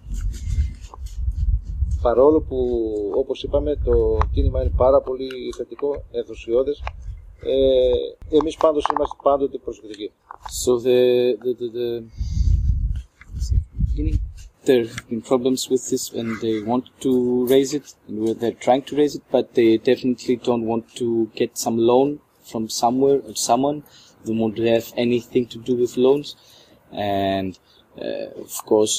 Παρόλο που, όπως είπαμε, το κίνημα είναι πάρα πολύ θετικό, ενθουσιώδες. Εμείς πάντως είμαστε πάντοτε προσεκτικοί. So there have been problems with this and they want to raise it, and they're trying to raise it, but they definitely don't want to get some loan from somewhere or someone. They don't want to have anything to do with loans. And of course,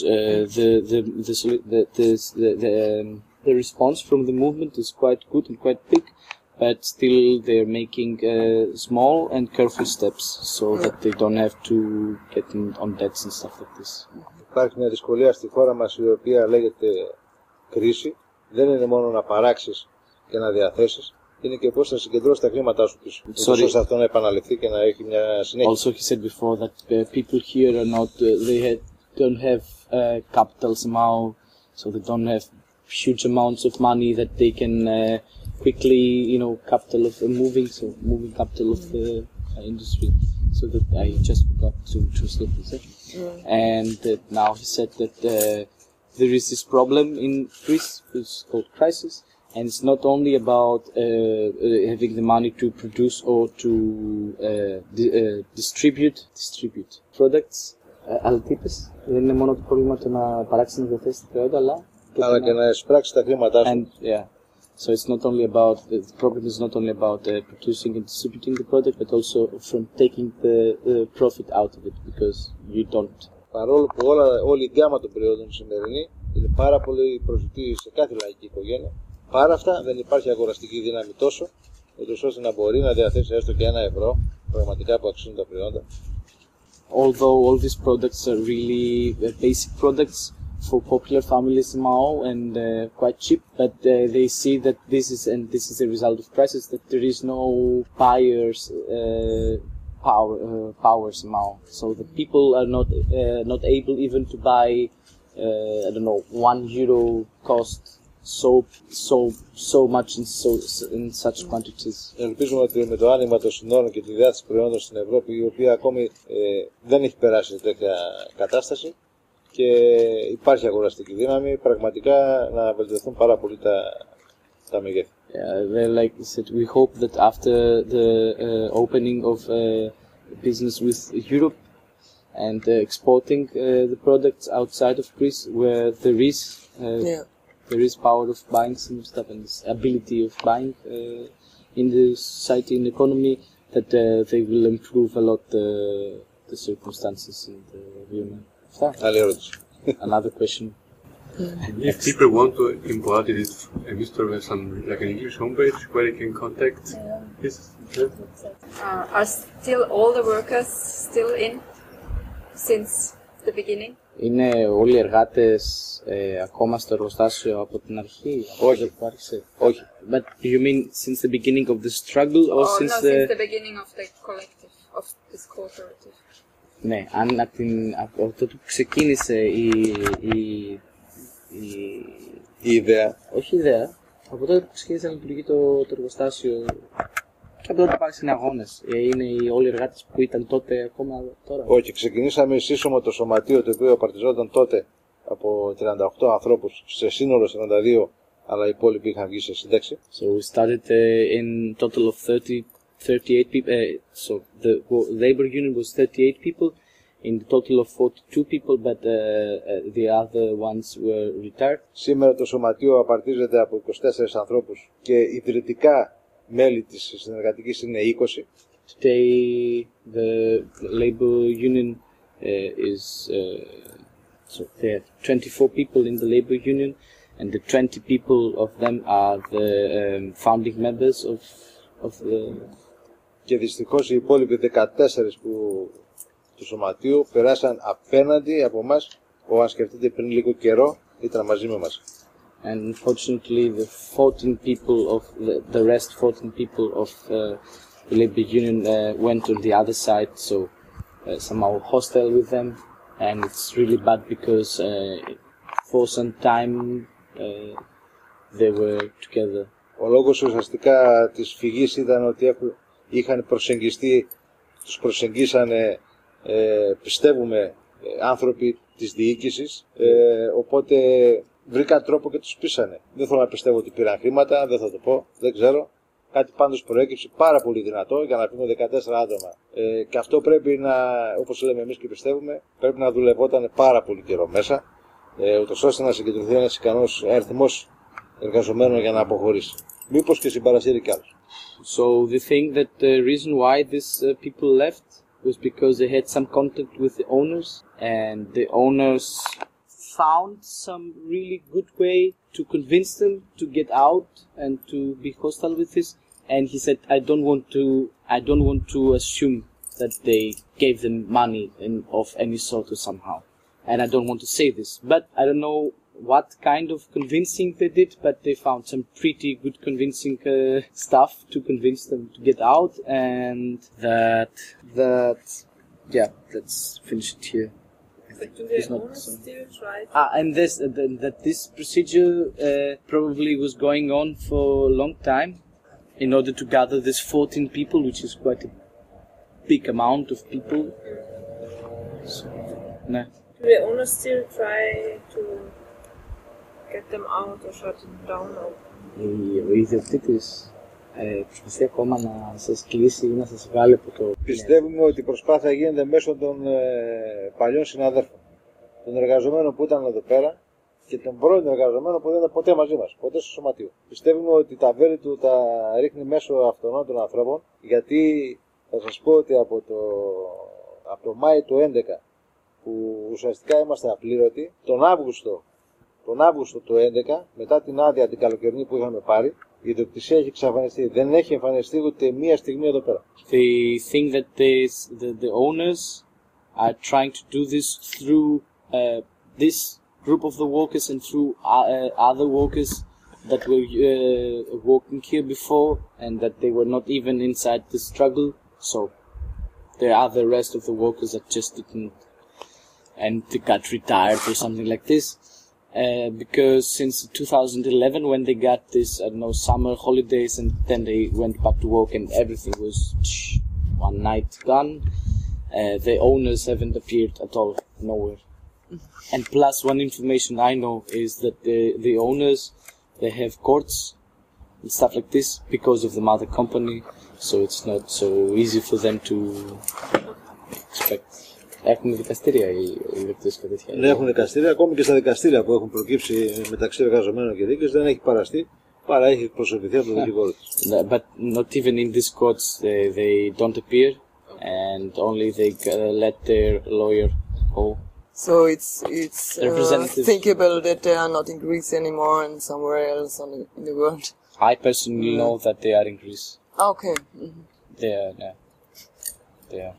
the response from the movement is quite good and quite big, but still they're making small and careful steps so that they don't have to get on debts and stuff like this. Υπάρχει μια δυσκολία στη χώρα μας η οποία λέγεται κρίση. Δεν είναι μόνο να παράξεις και να διαθέσεις, είναι και πώς θα συγκεντρώσεις τα χρήματά σου πίσω. Ώστε αυτό να επαναληφθεί και να έχει μια συνέχεια. Also he said before that people here are not, don't have capital somehow, so they don't have huge amounts of money that they can quickly, capital of moving capital of the industry. So that I just forgot to translate this. And now he said that there is this problem in Greece, which is called crisis, and it's not only about having the money to produce or to distribute products. Αλλά τι είπες, δεν είναι μόνο το πρόβλημα το να παράξεις να διαθέσεις τα προϊόντα, αλλά και να εισπράξεις τα χρήματά σου. Yeah. So it's not only about, the problem is not only about producing and distributing the product, but also from taking the profit out of it, because you don't. Παρόλο που όλη η γκάμα των προϊόντων σημερινή είναι πάρα πολύ προσιτή σε κάθε λαϊκή οικογένεια, παρά αυτά δεν υπάρχει αγοραστική δύναμη τόσο, ώστε να μπορεί να διαθέσει έστω και €1 πραγματικά που αξίζουν τα προϊόντα. Although all these products are really basic products for popular families now and quite cheap, but they see that this is the result of crisis, that there is no buyers power somehow. So the people are not able even to buy €1 cost so much in such quantities. Ελπίζουμε ότι με το άνοιγμα των συνόρων και τη διάθεση προϊόντων στην Ευρώπη, η οποία ακόμη δεν έχει περάσει τέτοια κατάσταση και υπάρχει αγοραστική δύναμη, πραγματικά να βελτιωθούν πάρα πολύ τα μεγέθη. Like I said, we hope that after the opening of business with Europe and exporting the products outside of Greece, where there is power of buying some stuff and this ability of buying in the society and economy, that they will improve a lot the circumstances in the environment. Another question. If people want to import it, Mr. Like an English homepage where they can contact this. Are still all the workers still in since the beginning? Είναι όλοι οι εργάτες ακόμα στο εργοστάσιο από την αρχή? Όχι. Όχι. But you mean since the beginning of the struggle or since since the beginning of the collective, of this cooperative? Ναι, αν από τότε που ξεκίνησε η ιδέα. Όχι η ιδέα. Από τότε που ξεκίνησε να λειτουργεί το εργοστάσιο και από τότε που άρχισαν οι αγώνες. Είναι όλοι οι εργάτες που ήταν τότε ακόμα τώρα? Όχι, ξεκινήσαμε σύσσωμο το σωματείο το οποίο απαρτιζόταν τότε από 38 ανθρώπους σε σύνολο 42, αλλά οι υπόλοιποι είχαν βγει σε σύνταξη. So we started in total of 38 people. So the labor union was 38 people in the total of 42 people, but the other ones were retired. Σήμερα το σωματείο απαρτίζεται από 24 ανθρώπους και ιδρυτικά μέλη της συνεργατικής είναι 20. Today the labor union is so there are 24 people in the labor union, and the 20 people of them are the founding members of the... Και δυστυχώς οι υπόλοιποι 14 του σωματείου περάσαν απέναντι από εμάς, που αν σκεφτείτε πριν λίγο καιρό ήταν μαζί με μας. And unfortunately the 14 people of the rest 14 people of the labor union went on the other side, so somehow hostile with them, and it's really bad because for some time they were together. Ο λόγος ουσιαστικά της φυγής ήταν ότι είχαν προσεγγιστεί, τους προσεγγίσανε, πιστεύουμε, άνθρωποι της διοίκησης, οπότε βρήκαν τρόπο και τους πείσανε. Δεν θέλω να πιστεύω ότι πήραν χρήματα, δεν θα το πω, δεν ξέρω. Κάτι πάντως προέκυψε πάρα πολύ δυνατό για να πούμε 14 άτομα. Και αυτό πρέπει να, όπως λέμε εμείς και πιστεύουμε, πρέπει να δουλευόταν πάρα πολύ καιρό μέσα, ούτως ώστε να συγκεντρωθεί ένας ικανός αριθμός εργαζομένων για να αποχωρήσει. Μήπως και συμπαρασύρει κι άλλους. So they think that the reason why these people left was because they had some contact with the owners, and the owners found some really good way to convince them to get out and to be hostile with this. And he said, I don't want to assume that they gave them money of any sort or somehow. And I don't want to say this, but I don't know what kind of convincing they did, but they found some pretty good convincing stuff to convince them to get out, and that yeah, let's finish it here. But do they still try to... And this procedure probably was going on for a long time in order to gather this 14 people, which is quite a big amount of people. So, no. Do the owners still try to get them out or shut them down? Ο ιδιοκτήτης προσπαθεί ακόμα να σας κλείσει ή να σας βγάλει από το... Πιστεύουμε ότι η προσπάθεια γίνεται μέσω των παλιών συναδέλφων, των εργαζομένων που ήταν εδώ πέρα και των πρώην εργαζομένων που δεν ήταν ποτέ μαζί μας, ποτέ στο σωματείο. Πιστεύουμε ότι τα βέλη του τα ρίχνει μέσω αυτών των ανθρώπων, γιατί θα σας πω ότι από το Μάη του 2011, που ουσιαστικά είμαστε απλήρωτοι, τον Αύγουστο του 2011, μετά την άδεια την καλοκαιρινή που είχαμε πάρει, η ιδιοκτησία έχει εξαφανιστεί. Δεν έχει εμφανιστεί ούτε μία στιγμή εδώ πέρα. They think that the owners are trying to do this through this group of the workers and through other workers that were working here before, and that they were not even inside the struggle. So there are the rest of the workers that just didn't, and they got retired or something like this. Because since 2011, when they got this, I don't know, summer holidays, and then they went back to work and everything was one night gone, the owners haven't appeared at all, nowhere. And plus, one information I know is that the owners, they have courts and stuff like this because of the mother company, so it's not so easy for them to expect. Έχουν δικαστήρια οι ιδιοκτήτες και τέτοια. Ναι, έχουν δικαστήρια. Ακόμη και στα δικαστήρια που έχουν προκύψει μεταξύ εργαζομένων και δίκες δεν έχει παραστεί, παρά έχει εκπροσωπηθεί από τον δικηγόρο του. But not even in these courts they don't appear, and only they let their lawyer go. So it's thinkable that they are not in Greece anymore and somewhere else in the world. I personally know that they are in Greece. Okay. Mm-hmm. They are.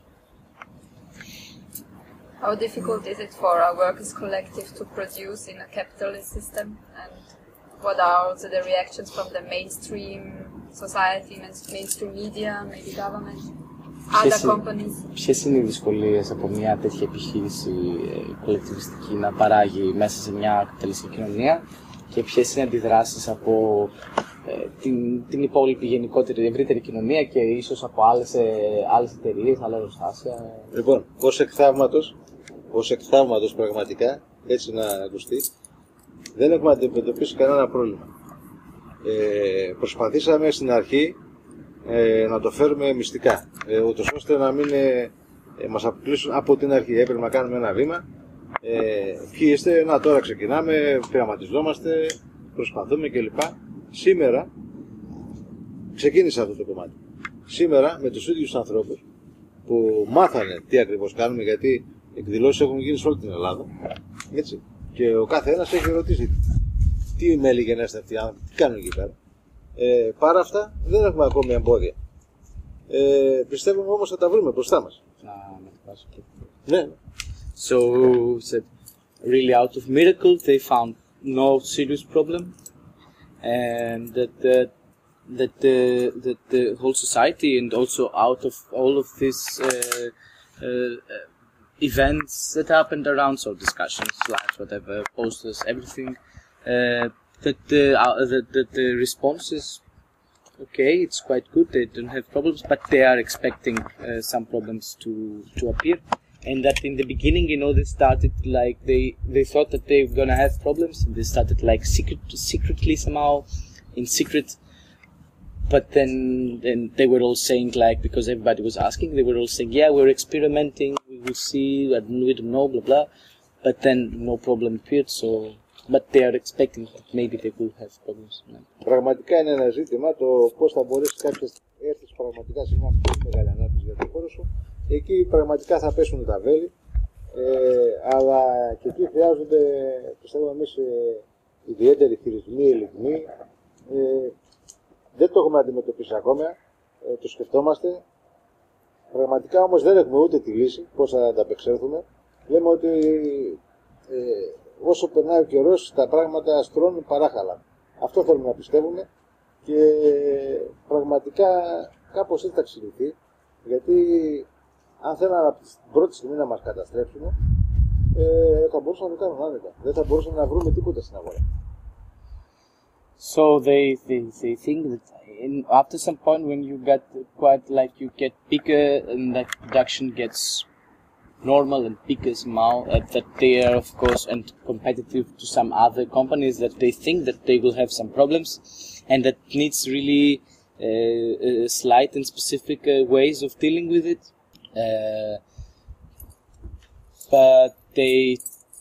How difficult is it for a workers' collective to produce in a capitalist system? And what are also the reactions from the mainstream society, mainstream media, maybe government, other companies? Ποιες είναι οι δυσκολίες από μια τέτοια επιχείρηση κολεκτιβιστική να παράγει μέσα σε μια καπιταλιστική κοινωνία, και ποιες είναι αντιδράσεις από την υπόλοιπη γενικότερη ευρύτερη κοινωνία και ίσως από άλλες εταιρείες, άλλα εργοστάσια? Λοιπόν, ως εκθαύματος πραγματικά, έτσι να ακουστεί, δεν έχουμε αντιμετωπίσει κανένα πρόβλημα. Προσπαθήσαμε στην αρχή να το φέρουμε μυστικά, ούτως ώστε να μην μας αποκλείσουν από την αρχή. Έπρεπε να κάνουμε ένα βήμα. Ποιοι είστε, να τώρα ξεκινάμε, πειραματιζόμαστε, προσπαθούμε κλπ. Σήμερα ξεκίνησε αυτό το κομμάτι. Σήμερα με τους ίδιους ανθρώπους που μάθανε τι ακριβώς κάνουμε, γιατί εκδηλώσεις έχουν γίνει σε όλη την Ελλάδα, έτσι, και ο κάθε ένας έχει ερωτήσει τι μελιγενέστε αυτοί οι άνθρωποι, τι κάνουν εκεί πέρα. Παρά αυτά δεν έχουμε ακόμη εμπόδια. Πιστεύουμε όμως θα τα βρούμε μπροστά μας. Ναι. So said, really out of miracle they found no serious problem, and that the whole society, and also out of all of these events that happened around, so discussions, slides, whatever, posters, everything, that the response is okay, it's quite good, they don't have problems, but they are expecting some problems to appear. And that in the beginning, they started like, they thought that they were gonna have problems, and they started like secretly somehow, in secret. But then they were all saying like, because everybody was asking, they were all saying, yeah, we're experimenting, we will see, we don't know, blah blah. But then no problem appeared, so, but they are expecting that maybe they will have problems. Πραγματικά είναι ένα ζήτημα το πώς θα μπορέσει κάποιος να έρθει πραγματικά σε μια πολύ μεγάλη ανάπτυξη για το χώρο σου. Εκεί πραγματικά θα πέσουν τα βέλη, αλλά και εκεί χρειάζονται, πιστεύω εμείς, ιδιαίτεροι χειρισμοί, ελιγμοί. Δεν το έχουμε αντιμετωπίσει ακόμα, το σκεφτόμαστε. Πραγματικά όμως δεν έχουμε ούτε τη λύση, πώς θα ανταπεξέλθουμε. Λέμε ότι όσο περνάει ο καιρός τα πράγματα στρώνουν παράχαλα. Αυτό θέλουμε να πιστεύουμε και πραγματικά κάπως έτσι θα εξελιχθεί, γιατί αν θέλουν από την πρώτη στιγμή να μας καταστρέψουν, θα μπορούσαν να το κάνουν άνετα. Δεν θα μπορούσαν να βρούμε τίποτα στην αγορά. So they think that after some point when you get quite like you get bigger and that production gets normal and bigger somehow, that they are of course and competitive to some other companies, that they think that they will have some problems, and that needs really slight and specific ways of dealing with it. But they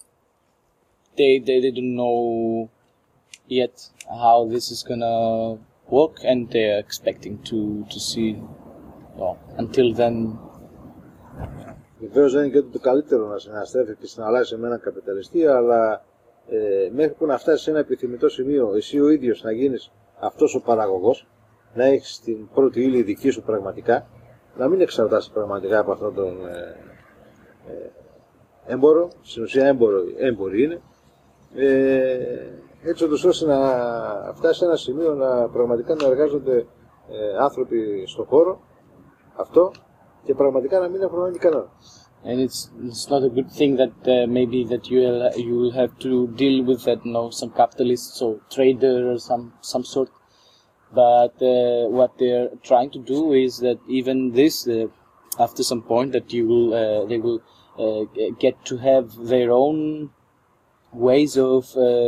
don't know yet how this is gonna work, and they are expecting to see. Well, until then. Βεβαίως δεν είναι και το καλύτερο να συναστρέφει και συναλλάσσει με έναν καπιταλιστή, αλλά μέχρι που να φτάσει σε ένα επιθυμητό σημείο, εσύ ο ίδιος να γίνεις αυτός ο παραγωγός, να έχεις την πρώτη ύλη δική σου πραγματικά, να μην εξαρτάσαι πραγματικά από αυτόν τον έμπορο, στην ουσία έμποροι είναι, έτσι ώστε να φτάσει σε ένα σημείο να πραγματικά να εργάζονται άνθρωποι στον χώρο αυτό και πραγματικά να μην έχουν ανάγκη κανένα. And it's not a good thing that maybe that you will have to deal with that, some capitalists or trader or some sort. But what they're trying to do is that even this, after some point, that they will get to have their own ways of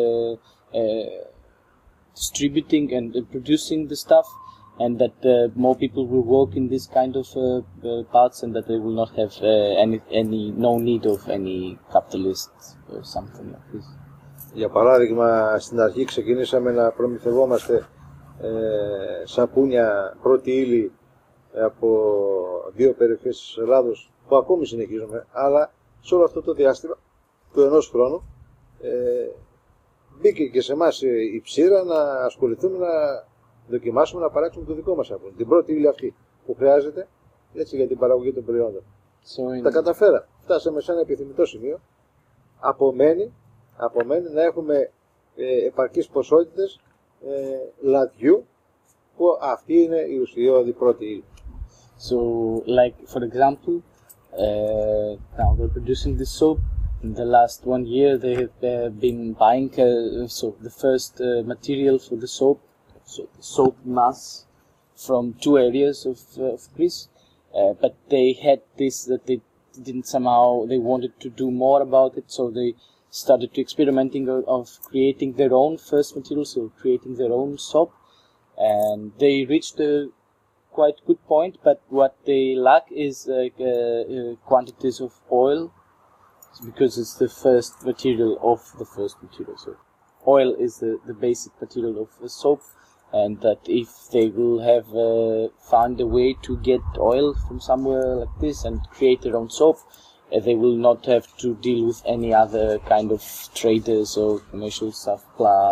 distributing and producing the stuff, and that more people will work in this kind of parts, and that they will not have no need of any capitalists or something like this. Για παράδειγμα, στην αρχή ξεκινήσαμε να προμηθευόμαστε σαπούνια πρώτη ύλη από 2 περιοχές της Ελλάδος, που ακόμη συνεχίζουμε, αλλά σε όλο αυτό το διάστημα του ενός χρόνου μπήκε και σε εμάς η ψήρα να ασχοληθούμε να δοκιμάσουμε να παράξουμε το δικό μας σαπούνι, την πρώτη ύλη αυτή που χρειάζεται έτσι για την παραγωγή των προϊόντων. Τα καταφέρα, φτάσαμε σε ένα επιθυμητό σημείο, απομένει να έχουμε επαρκείς ποσότητες λαδιού, που αυτή είναι η ουσιώδη πρώτη ύλη. So, like for example, now they're producing this soap. In the last 1 year, they have been buying the first material for the soap, so the soap mass, from 2 areas of Greece. But they had this that they didn't somehow. They wanted to do more about it, so they started to experimenting of creating their own first material, so creating their own soap, and they reached a quite good point. But what they lack is quantities of oil, because it's the first material of the first material. So oil is the basic material of the soap, and that if they will have found a way to get oil from somewhere like this and create their own soap, they will not have to deal with any other kind of traders or commercial stuff,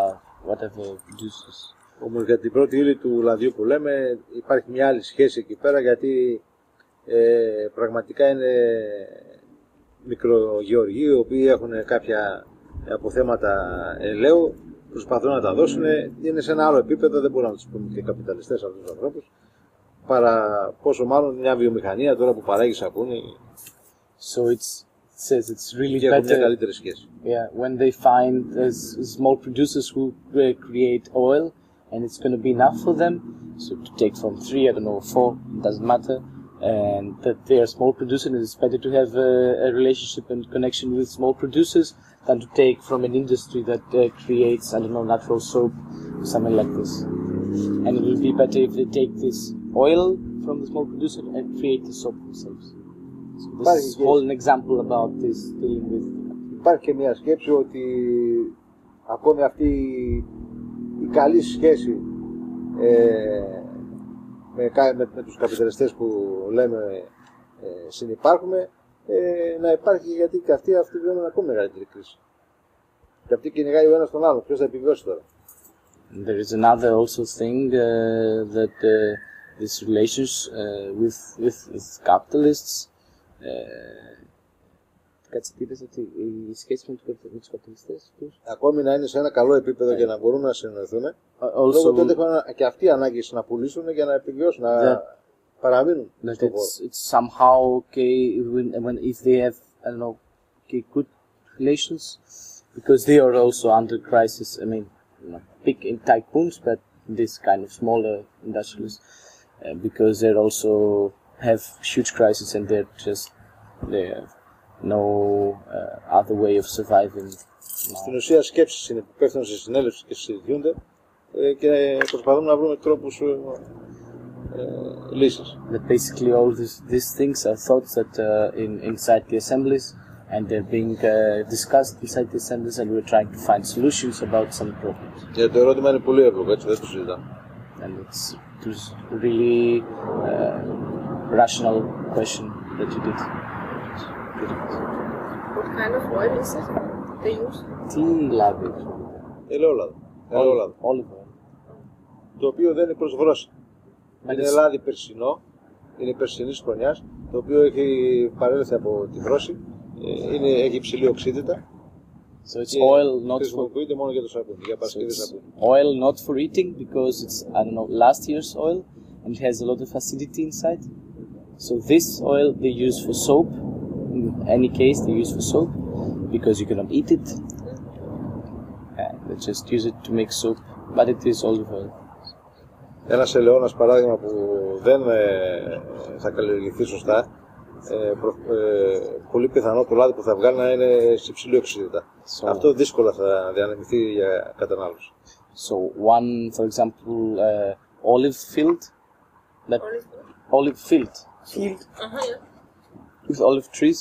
whatever produces. Όμως για την πρώτη ύλη του λαδιού που λέμε υπάρχει μια άλλη σχέση εκεί πέρα, γιατί πραγματικά είναι μικρογεωργοί οι οποίοι έχουν κάποια αποθέματα ελαίου, προσπαθούν να τα δώσουν, είναι σε ένα άλλο επίπεδο, δεν μπορούμε να τους πούμε και καπιταλιστές αυτούς τους ανθρώπους, παρά πόσο μάλλον μια βιομηχανία τώρα που παράγει σαπούνι. So it says it's really και έχουν μια better. καλύτερη σχέση. Yeah, when they find small producers who create oil and it's going to be enough for them, so to take from 3, I don't know, 4, it doesn't matter, and that they are small producers, and it's better to have a relationship and connection with small producers than to take from an industry that creates, I don't know, natural soap or something like this. And it will be better if they take this oil from the small producer and create the soap themselves. So this is all an example about this dealing with. Υπάρχει και μια σκέψη ότι ακόμη αυτή η καλή σχέση με τους καπιταλιστές που λέμε συνυπάρχουμε, να υπάρχει, γιατί και αυτοί βιώνουν ακόμη μεγαλύτερη κρίση. Και αυτοί κυνηγάει ο ένας τον άλλο. Ποιος θα επιβιώσει τώρα? There is another also thing that these relations with capitalists. Κάτσε τι είπες, ότι η σχέση με τους καπιταλιστές τους ακόμη να είναι σε ένα καλό επίπεδο και να μπορούν να συνοηθούν, λόγω τότε έχουν και αυτοί ανάγκη να πουλήσουν για να επιβιώσουν, να παραμείνουν στον χώρο. It's somehow okay if they have, I don't know, okay, good relations, because they are also under crisis. I mean, big in tycoons, but this kind of smaller industrialists, because they also have huge crisis and they have no other way of surviving. Στην ουσία σκέψεις είναι που πέφτουν σε συνέλευση και συζητιούνται και προσπαθούν να βρούμε τρόπους λύσεις. That basically all these things are thoughts that inside the assemblies, and they're being discussed inside the assemblies, and we're trying to find solutions about some problems. Για το ερώτημα είναι πολύ εύλογο, έτσι δεν το συζητάμε. And it was really rational question that you did. What kind of oil is it they use? Τι λάδι? Ελαιόλαδο. Olive oil. Το οποίο δεν είναι προς βρόση. Είναι λάδι περσινό, είναι περσινής χρονιάς, το οποίο έχει παρέλθει από τη βρώση, έχει υψηλή οξύτητα. So it's oil not χρησιμοποιείται μόνο για το σαπούνι, για παρασκευή σαπούνι. Oil not for eating because it's, I don't know, last year's oil and it has a lot of acidity inside. So this oil they use for soap. In any case, they use for soap because you cannot eat it. And they just use it to make soap, but it is olive oil. Ένας ελαιώνας, παράδειγμα, που δεν θα καλλιεργηθεί σωστά, πολύ πιθανό το λάδι που θα βγάλει να είναι σε υψηλή οξύτητα. Αυτό δύσκολα θα διανεμηθεί για κατανάλωση. So one, for example, olive field, olive field, with olive trees,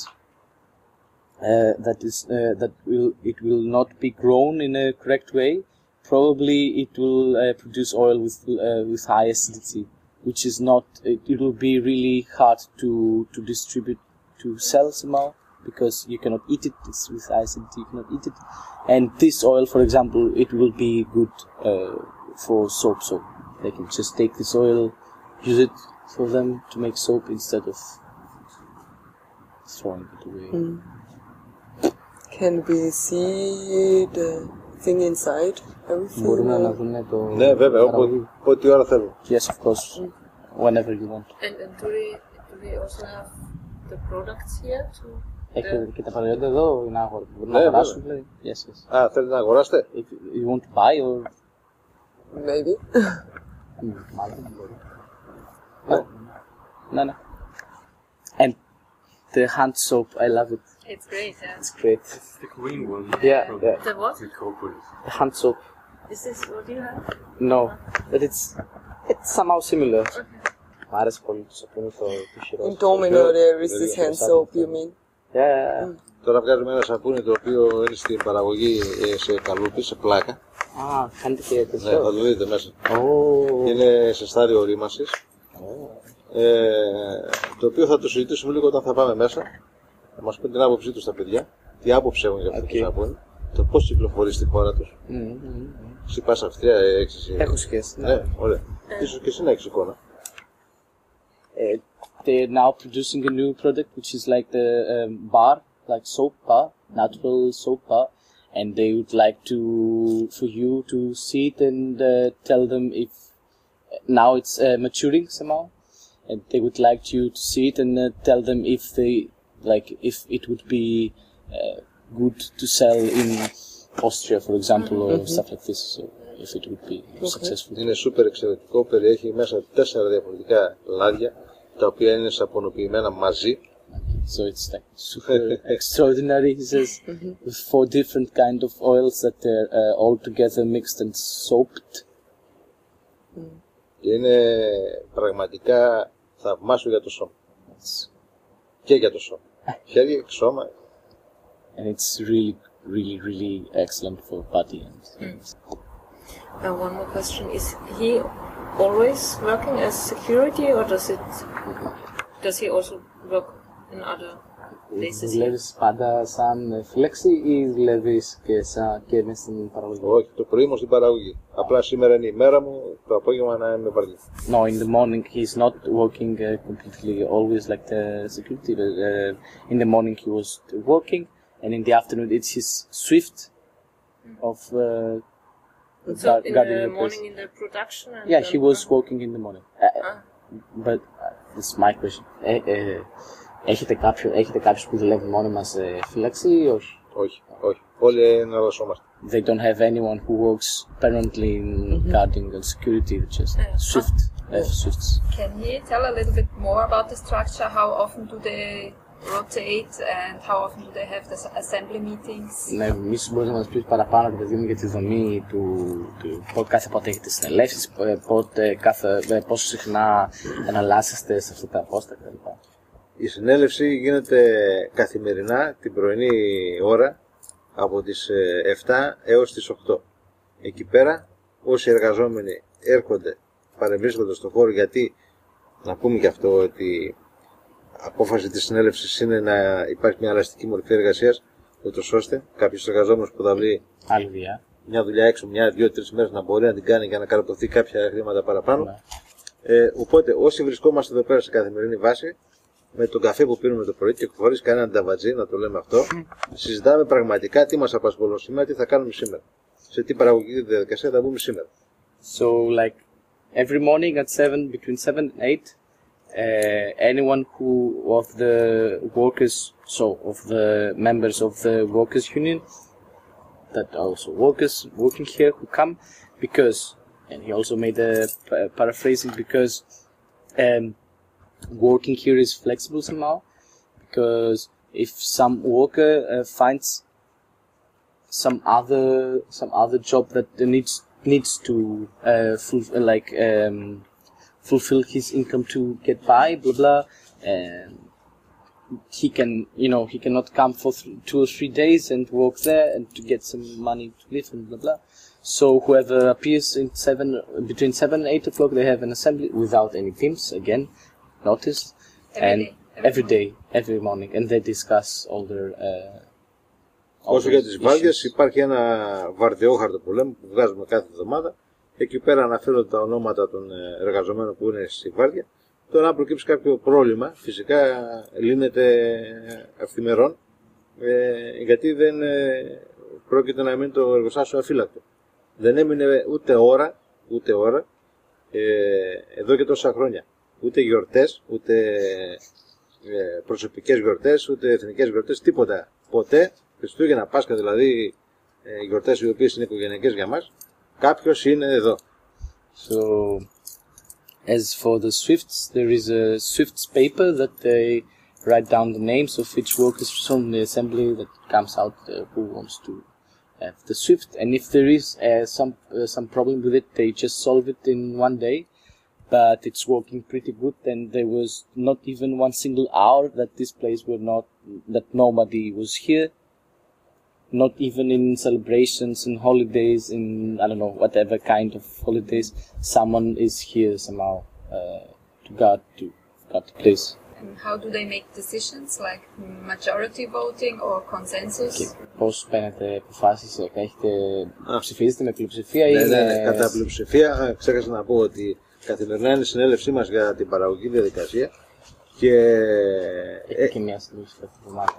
it will not be grown in a correct way. Probably it will produce oil with high acidity, which is not. It will be really hard to distribute to sell somehow because you cannot eat it. It's with high acidity, you cannot eat it. And this oil, for example, it will be good for soap. So they can just take this oil, use it for them to make soap instead of throwing it away. Can we see the thing inside? Μπορούμε να δούμε το... Ναι, βέβαια, όποτε ώρα θέλουν. Yes, of course. Whenever you want. And do they also have the products here to... Έχετε και τα προϊόντα εδώ να αγοράσουν, δηλαδή. Yes, yes. Α, θέλετε να αγοράσετε? If you want to buy or... Maybe. Μάλλον μπορεί. Ναι. And the hand soap, I love it. It's great, yeah. It's great. It's the green one. Yeah. The what? The coconut. The hand soap. Is this what you have? No, but it's somehow similar. Μ' άρεσε πολύ το σαπούνι το χειρό. In Domino there is this hand soap, you mean? Yeah. Τώρα βγάζουμε ένα σαπούνι το οποίο είναι στην παραγωγή σε καλούπι, σε πλάκα. Α, κάνετε και τέτοιο. Ναι, θα το δείτε μέσα. Είναι σε στάδιο ορίμασης. Το οποίο θα το συζητήσουμε λίγο όταν θα πάμε μέσα. Θα μας πούν την άποψή τους τα παιδιά. Τι άποψη έχουν για αυτό το σαπούνι. το πώς κυκλοφορείς στη χώρα τους. Εσύ πας Αυστρία, έχεις... Έχω σχέση. Ναι, ωραία. Ίσως και εσύ να έχεις εικόνα. They're now producing a new product, which is like the bar, like soap bar, natural soap bar, and they would like for you to see it and tell them if now it's maturing somehow, and they would like you to see it and tell them if if it would be good to sell in Austria, for example, or stuff like this. So if it would be successful. Είναι super εξαιρετικό, περιέχει μέσα 4 διαφορετικά λάδια, τα οποία είναι σαπωνοποιημένα μαζί. So it's like super extraordinary, he says, with 4 different kind of oils that they're all together mixed and soaped. Και είναι πραγματικά θαυμάσιο για το σώμα. Και για το σώμα. Χέρια και σώμα. And it's really, really, really excellent for body. One more question: is he always working as security, or does he also work in other places? Δουλεύεις πάντα σαν φλέξη ή δουλεύεις και μέσα στην παραγωγή? Όχι, το πρωί μου στην παραγωγή. Απλά σήμερα είναι η μέρα μου, το απόγευμα να είμαι βαρδί. No, in the morning he's not working completely always like the security, but in the morning he was working, and in the afternoon it's his shift of So in the morning in the production? And yeah, he was working in the morning. But this is my question. Έχετε κάποιους που δουλεύουν μόνιμα σε φύλαξη ή όχι? Όχι. Όλοι εναλλασσόμαστε. They don't have anyone who works permanently in guarding and security, just shifts. Can he tell a little bit more about the structure? How often do they rotate and how often do they have the assembly meetings? Ναι, εμείς μπορείς να μας πεις παραπάνω για τη δομή κάθε πότε έχετε συνελεύσεις, πόσο συχνά εναλλάσσεστε σε αυτά τα πόστα κλπ. Η συνέλευση γίνεται καθημερινά την πρωινή ώρα από τις 7 έως τις 8. Εκεί πέρα όσοι εργαζόμενοι έρχονται, παρεμβρίσκονται στο χώρο, γιατί να πούμε και αυτό ότι η απόφαση της συνέλευσης είναι να υπάρχει μια ελαστική μορφή εργασίας, ούτως ώστε κάποιος εργαζόμενος που θα βρει μια δουλειά έξω, 1, 2, 3 μέρες να μπορεί να την κάνει για να καρποτθεί κάποια χρήματα παραπάνω. Οπότε όσοι βρισκόμαστε εδώ πέρα σε καθημερινή βάση, με τον καφέ που πίνουμε το πρωί και χωρίς κανέναν ταβατζή, να το λέμε αυτό, συζητάμε πραγματικά τι μας απασχολούν σήμερα, τι θα κάνουμε σήμερα. Σε τι παραγωγική διαδικασία θα μπούμε σήμερα. So like every morning at 7, between 7 and 8, anyone who of the workers, so of the members of the workers union, that are also workers working here who come, because, and he also made a paraphrasing, because working here is flexible somehow, because if some worker finds some other job that needs to fulfill his income to get by, blah blah, and he cannot come for 2 or 3 days and work there and to get some money to live and blah blah. So whoever appears in between 7 and 8 o'clock, they have an assembly without any teams again. Noticed, and every morning, and they discuss all their. Όσο για τις βάρδιες, υπάρχει ένα βαρδιόχαρτο που λέμε που βγάζουμε κάθε εβδομάδα. Εκεί πέρα αναφέρονται τα ονόματα των εργαζομένων που είναι στη βάρδια. Τώρα, αν προκύψει κάποιο πρόβλημα, φυσικά λύνεται αυθημερών, γιατί δεν πρόκειται να μείνει το εργοστάσιο αφύλακτο. Δεν έμεινε ούτε ώρα, εδώ και τόσα χρόνια. Ούτε γιορτές, ούτε προσωπικές γιορτές, ούτε εθνικές γιορτές, τίποτα. Ποτέ, Χριστούγεννα, Πάσχα, δηλαδή γιορτές οι οποίες είναι οικογενειακές για μας, κάποιος είναι εδώ. So, as for the Swifts, there is a Swifts paper that they write down the names of each workers from the assembly that comes out who wants to have the Swift, and if there is some problem with it, they just solve it in one day. But it's working pretty good, and there was not even one single hour that this place that nobody was here. Not even in celebrations, in holidays, in, I don't know, whatever kind of holidays, someone is here somehow to guard the place. And how do they make decisions, like majority voting or consensus? Και πώς παίρνετε αποφάσεις, ψηφίζετε με πλειοψηφία ή ναι, κατά πλειοψηφία. Ξέχασα να πω ότι καθημερινά είναι η συνέλευσή μας για την παραγωγική διαδικασία και... Έχει και μια συνέλευση κάθε εβδομάδα.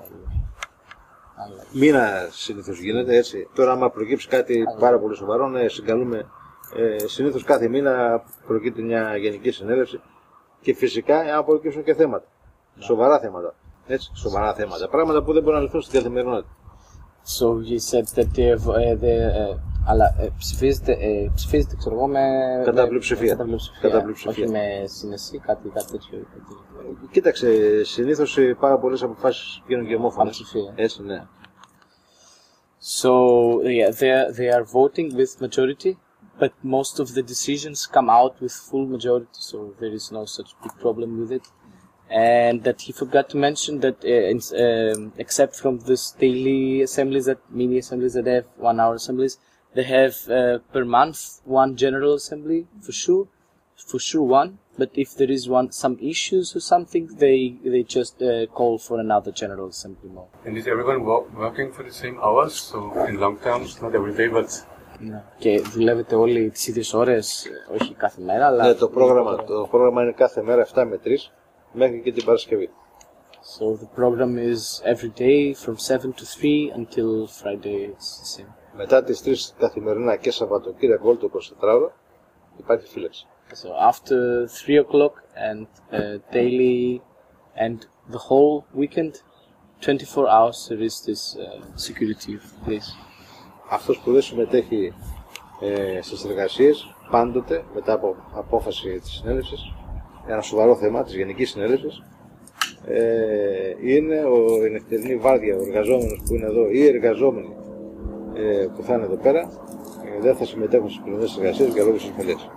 Μήνα συνήθως γίνεται έτσι. Τώρα άμα προκύψει κάτι πάρα πολύ σοβαρό, συγκαλούμε συνήθως κάθε μήνα προκύπτει μια γενική συνέλευση και φυσικά άμα προκύψουν και θέματα. Σοβαρά θέματα. Έτσι, σοβαρά θέματα. Πράγματα που δεν μπορούν να λυθούν στην καθημερινότητα. So you said that αλλά ψηφίζετε, ξέρω εγώ, με... Κατά πλειοψηφία. Όχι με σύνεση, κάτι τέτοιο. Κοίταξε, συνήθως πάρα πολλές αποφάσεις γίνουν και ομόφωνες. Έτσι, ναι. So, yeah, they are voting with majority, but most of the decisions come out with full majority, so there is no such big problem with it. And that he forgot to mention that except from this daily assemblies, that mini assemblies that have 1 hour assemblies, they have per month one general assembly for sure one. But if there is some issues or something, they just call for another general assembly more. And is everyone working for the same hours? So in long terms, not every day, but... Ναι. Και δουλεύετε όλοι τις ίδιες ώρες, όχι κάθε μέρα, αλλά... Ναι, το πρόγραμμα είναι κάθε μέρα 7 με 3 μέχρι και την Παρασκευή. So the program is every day from 7 to 3 until Friday it's the same. Μετά τις 3 καθημερινά και Σαββατοκύριακο όλο το 24ωρο υπάρχει φύλαξη. So after 3 o'clock and daily and the whole weekend, 24 hours there is this security place. Αυτός που δεν συμμετέχει στις εργασίες πάντοτε μετά από απόφαση της συνέλευσης, ένα σοβαρό θέμα της Γενικής Συνέλευσης, είναι η νυχτερινή βάρδια, ο εργαζόμενος που είναι εδώ ή οι εργαζόμενοι που θα είναι εδώ πέρα δεν θα συμμετέχουν στις πρωινές εργασίες για λόγους ασφαλείας.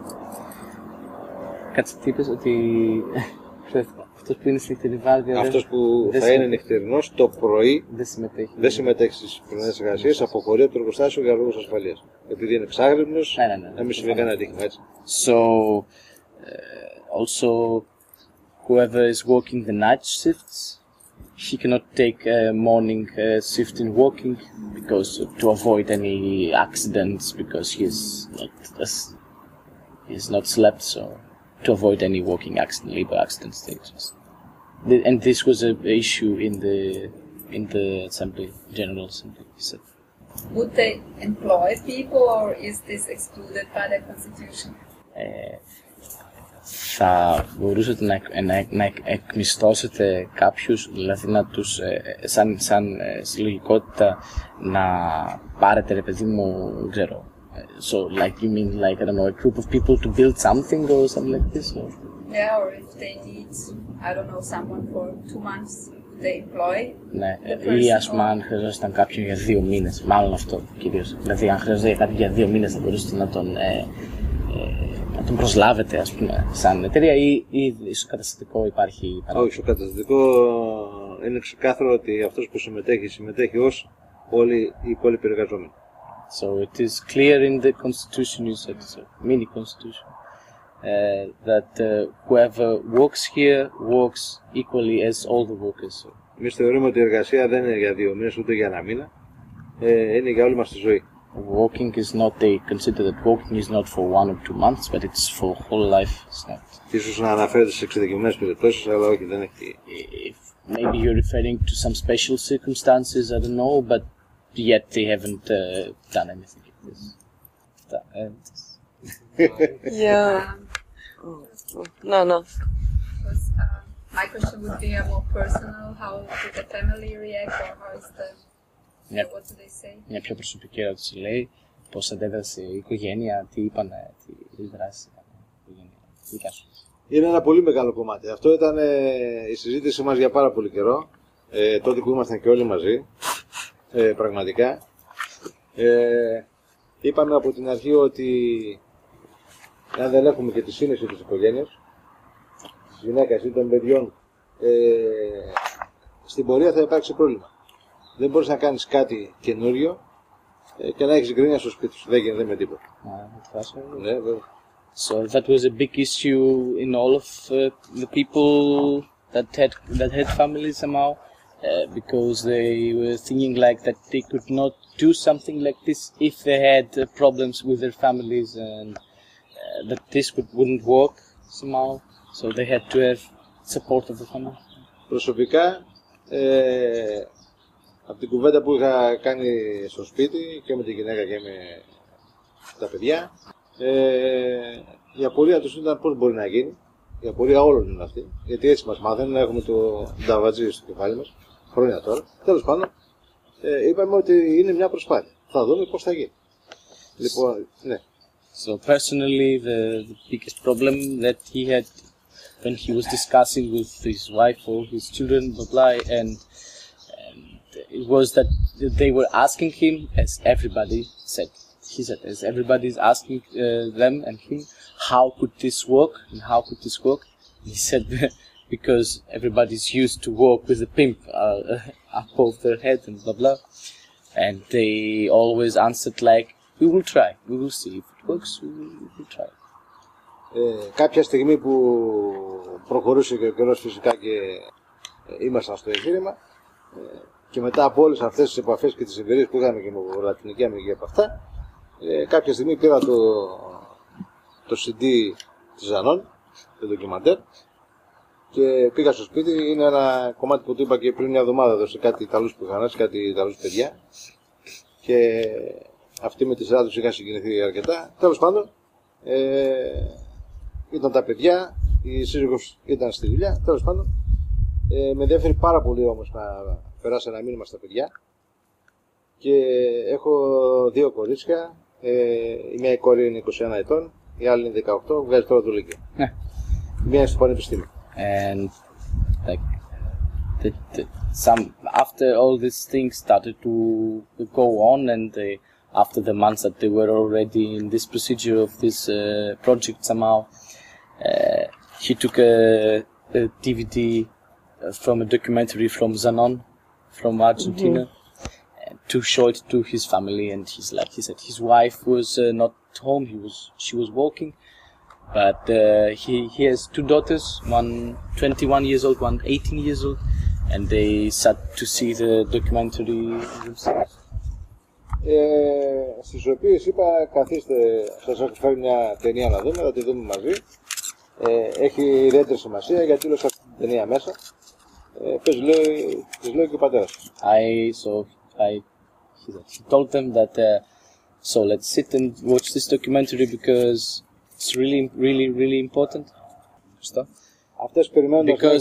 Κάτσε τι είπες ότι αυτός που είναι στη νυχτερινή βάρδια... Αυτός που θα είναι νυχτερινός το πρωί δεν συμμετέχει στις πρωινές εργασίες, αποχωρεί από το εργοστάσιο για λόγους ασφαλείας. Επειδή είναι εξάγρυπνος, να μην συμβεί κανένα ατύχημα, έτσι. So, also, whoever is working the night shifts, he cannot take a morning shift in working because to avoid any accidents, because he's not slept, so to avoid any working accident, labor accident stages. And this was an issue in the assembly, general assembly, he said. Would they employ people, or is this excluded by the constitution? Θα μπορούσατε να εκμισθώσετε κάποιους, δηλαδή να τους, σαν συλλογικότητα, να πάρετε, ρε παιδί μου, δεν ξέρω. So, like, you mean, like, I don't know, a group of people to build something or something like this? Or? Yeah, or if they need, I don't know, someone for 2 months, they employ. Ναι, ή ας πούμε αν χρειαζόταν κάποιον για 2 μήνες, μάλλον αυτό κυρίως. Δηλαδή, αν χρειαζόταν κάποιον για 2 μήνες θα μπορούσατε να τον προσλάβετε, ας πούμε, σαν εταιρεία ή στο καταστατικό υπάρχει... Όχι, στο καταστατικό είναι ξεκάθαρο ότι αυτός που συμμετέχει ως όλοι οι υπόλοιποι εργαζόμενοι. So it is clear in the constitution, you said, so mini constitution, that whoever works here works equally as all the workers. So. Εμείς θεωρούμε ότι η εργασία δεν είναι για 2 μήνες ούτε για 1 μήνα, είναι για όλη μας τη ζωή. Working is not, they consider that working is not for 1 or 2 months, but it's for whole life. It's not. Ίσως να αναφέρεται σε εξειδικευμένες περιπτώσεις, αλλά όχι, δεν έχει. Maybe you're referring to some special circumstances, I don't know, but yet they haven't done anything like this. Yeah. No. Because, my question would be more personal. How did the family react, or how is the... What do they say? Μια πιο προσωπική ερώτηση λέει πώς αντέδρασε η οικογένεια, τι είπανε, τι δράση έκανε η οικογένεια. Δικά σου. Είναι ένα πολύ μεγάλο κομμάτι. Αυτό ήταν η συζήτηση μας για πάρα πολύ καιρό, τότε που ήμασταν και όλοι μαζί, πραγματικά. Είπαμε από την αρχή ότι αν δεν έχουμε και τη σύνεση της οικογένειας, της γυναίκας ή των παιδιών, στην πορεία θα υπάρξει πρόβλημα. Δεν μπορείς να κάνεις κάτι καινούριο και να έχεις γκρίνια στο σπίτι σου. Δεν γίνεται με τίποτα. So that was a big issue in all of the people that had families somehow, because they were thinking like that they could not do something like this if they had problems with their families, and that this wouldn't work somehow. So they had to have support of the family. Προσωπικά, από την κουβέντα που είχα κάνει στο σπίτι και με τη γυναίκα και με τα παιδιά, η απορία τους ήταν πώς μπορεί να γίνει. Η απορία όλων είναι αυτή, γιατί έτσι μας μάθανε να έχουμε το νταβατζί στο κεφάλι μας, χρόνια τώρα. Τέλος πάντων, είπαμε ότι είναι μια προσπάθεια. Θα δούμε πώς θα γίνει. Λοιπόν, ναι. So personally, the biggest problem that he had when he was discussing with his wife or his children, blah blah, and it was that they were asking him, as everybody said, he said, as everybody is asking them and him, how could this work and how could this work? He said, because everybody's used to work with a pimp above their head and blah blah, and they always answered like, we will try, we will see if it works, we will try. Κάποια στιγμή που προχωρούσε και ο καιρός φυσικά και ήμασταν στο εγχείρημα, και μετά από όλες αυτές τις επαφές και τις εμπειρίες που είχαμε και με Λατινική Αμερική από αυτά, κάποια στιγμή πήρα το CD της Ζανών, το ντοκιμαντέρ, και πήγα στο σπίτι. Είναι ένα κομμάτι που του είπα και πριν μια εβδομάδα εδώ σε κάτι Ιταλούς που είχαν έρθει, κάτι Ιταλούς παιδιά, και αυτοί με τη σειρά τους είχαν συγκινηθεί αρκετά. Τέλος πάντων, ήταν τα παιδιά, η σύζυγος ήταν στη δουλειά. Τέλος πάντων, με ενδιαφέρει πάρα πολύ όμως να περάσει ένα μήνυμα στα παιδιά, και έχω δύο κορίτσια. Η μία κόρη είναι 21 ετών, η άλλη είναι 18, βγάζει τώρα το Λύκειο. Μία είναι στο πανεπιστήμιο. And like after all these things started to go on, and after the months that they were already in this procedure of this project somehow, he took a DVD from a documentary from Zanon, from Argentina, to show it to his family. And he said his wife was not home; she was working, but he has two daughters, one 21 years old, one 18 years old, and they sat to see the documentary themselves. Στις οποίες είπα, καθίστε, σας έχω φέρει μια ταινία να δούμε, θα τη δούμε μαζί. Έχει ιδιαίτερη σημασία γιατί λέω σε αυτή την ταινία μέσα, πες λέει και ο πατέρας. He told them that, so let's sit and watch this documentary because it's really, really, really important stuff. Αυτές περιμένουν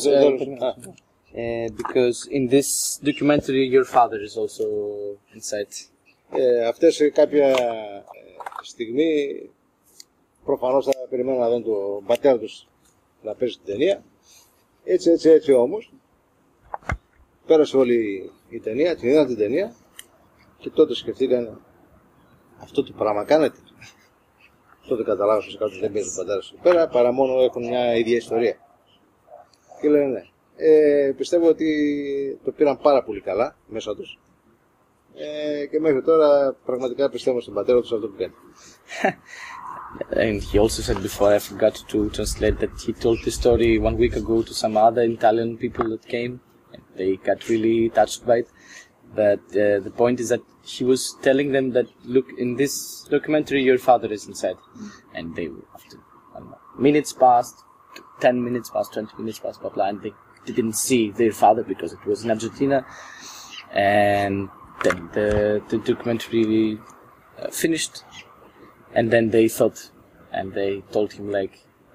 because in this documentary your father is also inside. Αυτές κάποια στιγμή προφανώς θα περιμένουν να δουν τον πατέρα τους να παίζει την ταινία. Έτσι όμως πέρασε όλη η ταινία, την είδαν την ταινία, και τότε σκεφτήκαν, αυτό το πράγμα κάνετε. Τότε καταλάβουν σε κάποιους δεν παίζει τον πατέρα σου πέρα, παρά μόνο έχουν μια ίδια ιστορία. Και λένε ναι. Πιστεύω ότι το πήραν πάρα πολύ καλά μέσα τους, και μέχρι τώρα πραγματικά πιστεύω στον πατέρα τους αυτό που κάνει. And he also said before, I forgot to translate, that he told this story 1 week ago to some other Italian people that came, and they got really touched by it. But the point is that he was telling them that, look, in this documentary your father is inside. And they were, after minutes passed, 10 minutes passed, 20 minutes passed, blah blah, and they didn't see their father because it was in Argentina. And then the documentary finished, and then they thought, and they told him like,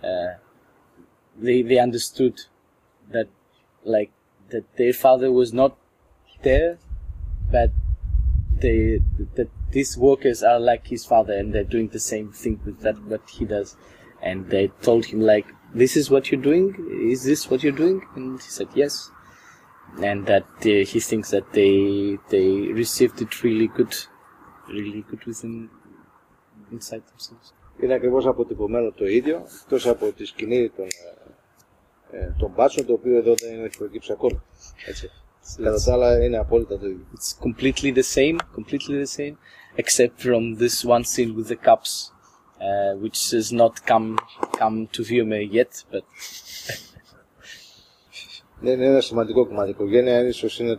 they understood that, like, that their father was not there, but that these workers are like his father, and they're doing the same thing with that what he does. And they told him like, this is what you're doing? Is this what you're doing? And he said yes. And that he thinks that they received it really good within inside themselves. Είναι ακριβώς αποτυπωμένο το ίδιο, εκτός από τη σκηνή των μπάτσων, το οποίο εδώ δεν έχει προκύψει ακόμα. Έτσι. Κατά τα άλλα είναι απόλυτα το ίδιο. It's completely the same, except from this one scene with the cups, which has not come to Viome yet, but Ναι, είναι ένα σημαντικό κομμάτι. Η οικογένεια ίσως είναι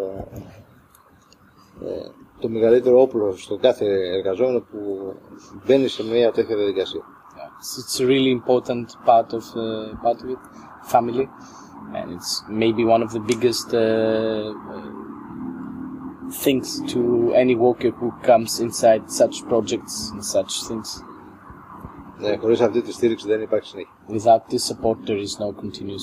το μεγαλύτερο όπλο στον κάθε εργαζόμενο που μπαίνει σε μια τέτοια διαδικασία. It's a really important part of it, family, and it's maybe one of the biggest things to any worker who comes inside such projects and such things. Ναι, χωρίς αυτή τη στήριξη δεν υπάρχει συνέχεια. Without this support, there is no continuous.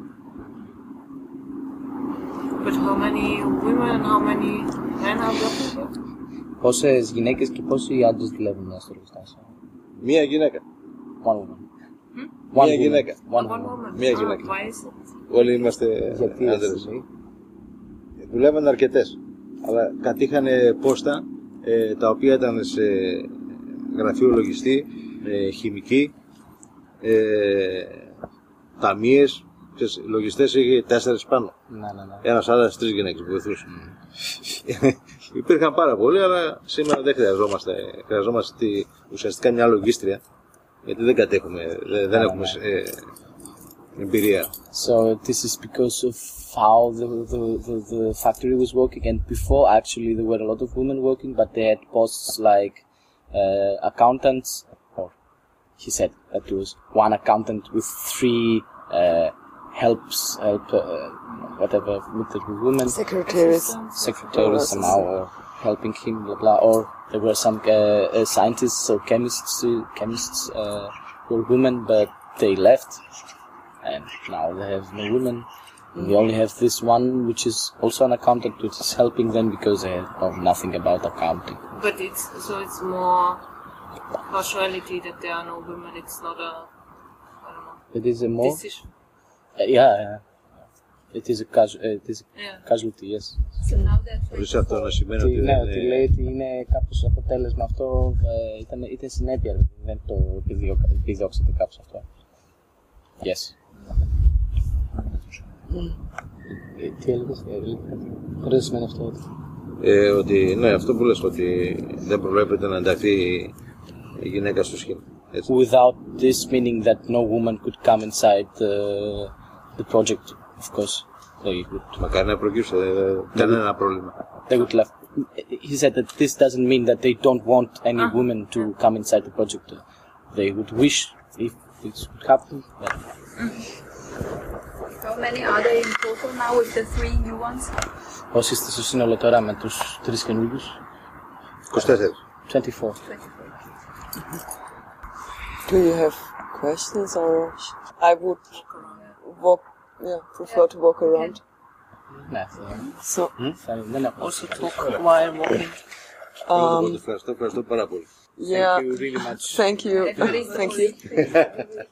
But how many women and how many men are working here? Πόσες γυναίκες και πόσοι άντρες δουλεύουν στο εργοστάσιο? Μία γυναίκα. One woman. Μία γυναίκα. One woman. Μία γυναίκα. Why is it? Όλοι είμαστε άντρες. Δουλεύαν αρκετές, αλλά κατήχανε πόστα τα οποία ήταν σε γραφείο λογιστή, χημική, ταμείες, λογιστές είχε 4 πάνω. Ένας άλλος 3 γυναίκες που βοηθούσαν. Υπήρχαν πάρα πολλοί, αλλά σήμερα δεν χρειαζόμαστε. Χρειαζόμαστε ουσιαστικά μια λογίστρια, γιατί δεν κατέχουμε, δεν έχουμε εμπειρία. So this is because of how the factory was working, and before actually there were a lot of women working, but they had posts like accountants, or he said that there was one accountant with 3 whatever with the women, secretaries somehow, or helping him, blah blah. Or there were some scientists or chemists were women, but they left, and now they have no women. We only have this one, which is also an accountant, which is helping them because they know nothing about accounting. But it's more casualty that there are no women. It's not a, I don't know. It is a more decision. Yeah. It is a casualty, yes. So now that Χωρίς αυτό να σημαίνει ότι ναι, ότι λέει ότι είναι κάπως αποτέλεσμα αυτό, ήταν συνέπεια, δεν το επιδιώξατε κάπως αυτό. Yes. Τι έλεγες, χωρίς σημαίνει αυτό? Ότι, ναι, αυτό που λες, ότι δεν προβλέπεται να ενταχθεί η γυναίκα στο σχήμα. Without this meaning that no woman could come inside the project, of course. They would. Μακάρι να προκύψει, κανένα πρόβλημα. They would love. He said that this doesn't mean that they don't want any women to come inside the project. They would wish if it would happen. But... How many are they in total now with the 3 new ones? Πόσοι είστε στο σύνολο τώρα με τους 3 καινούργιους? 24. 24. Do you have questions, or I would prefer to walk around. So, also talk while walking. Ευχαριστώ πάρα πολύ. Yeah. Thank you really much. Thank you. Thank you.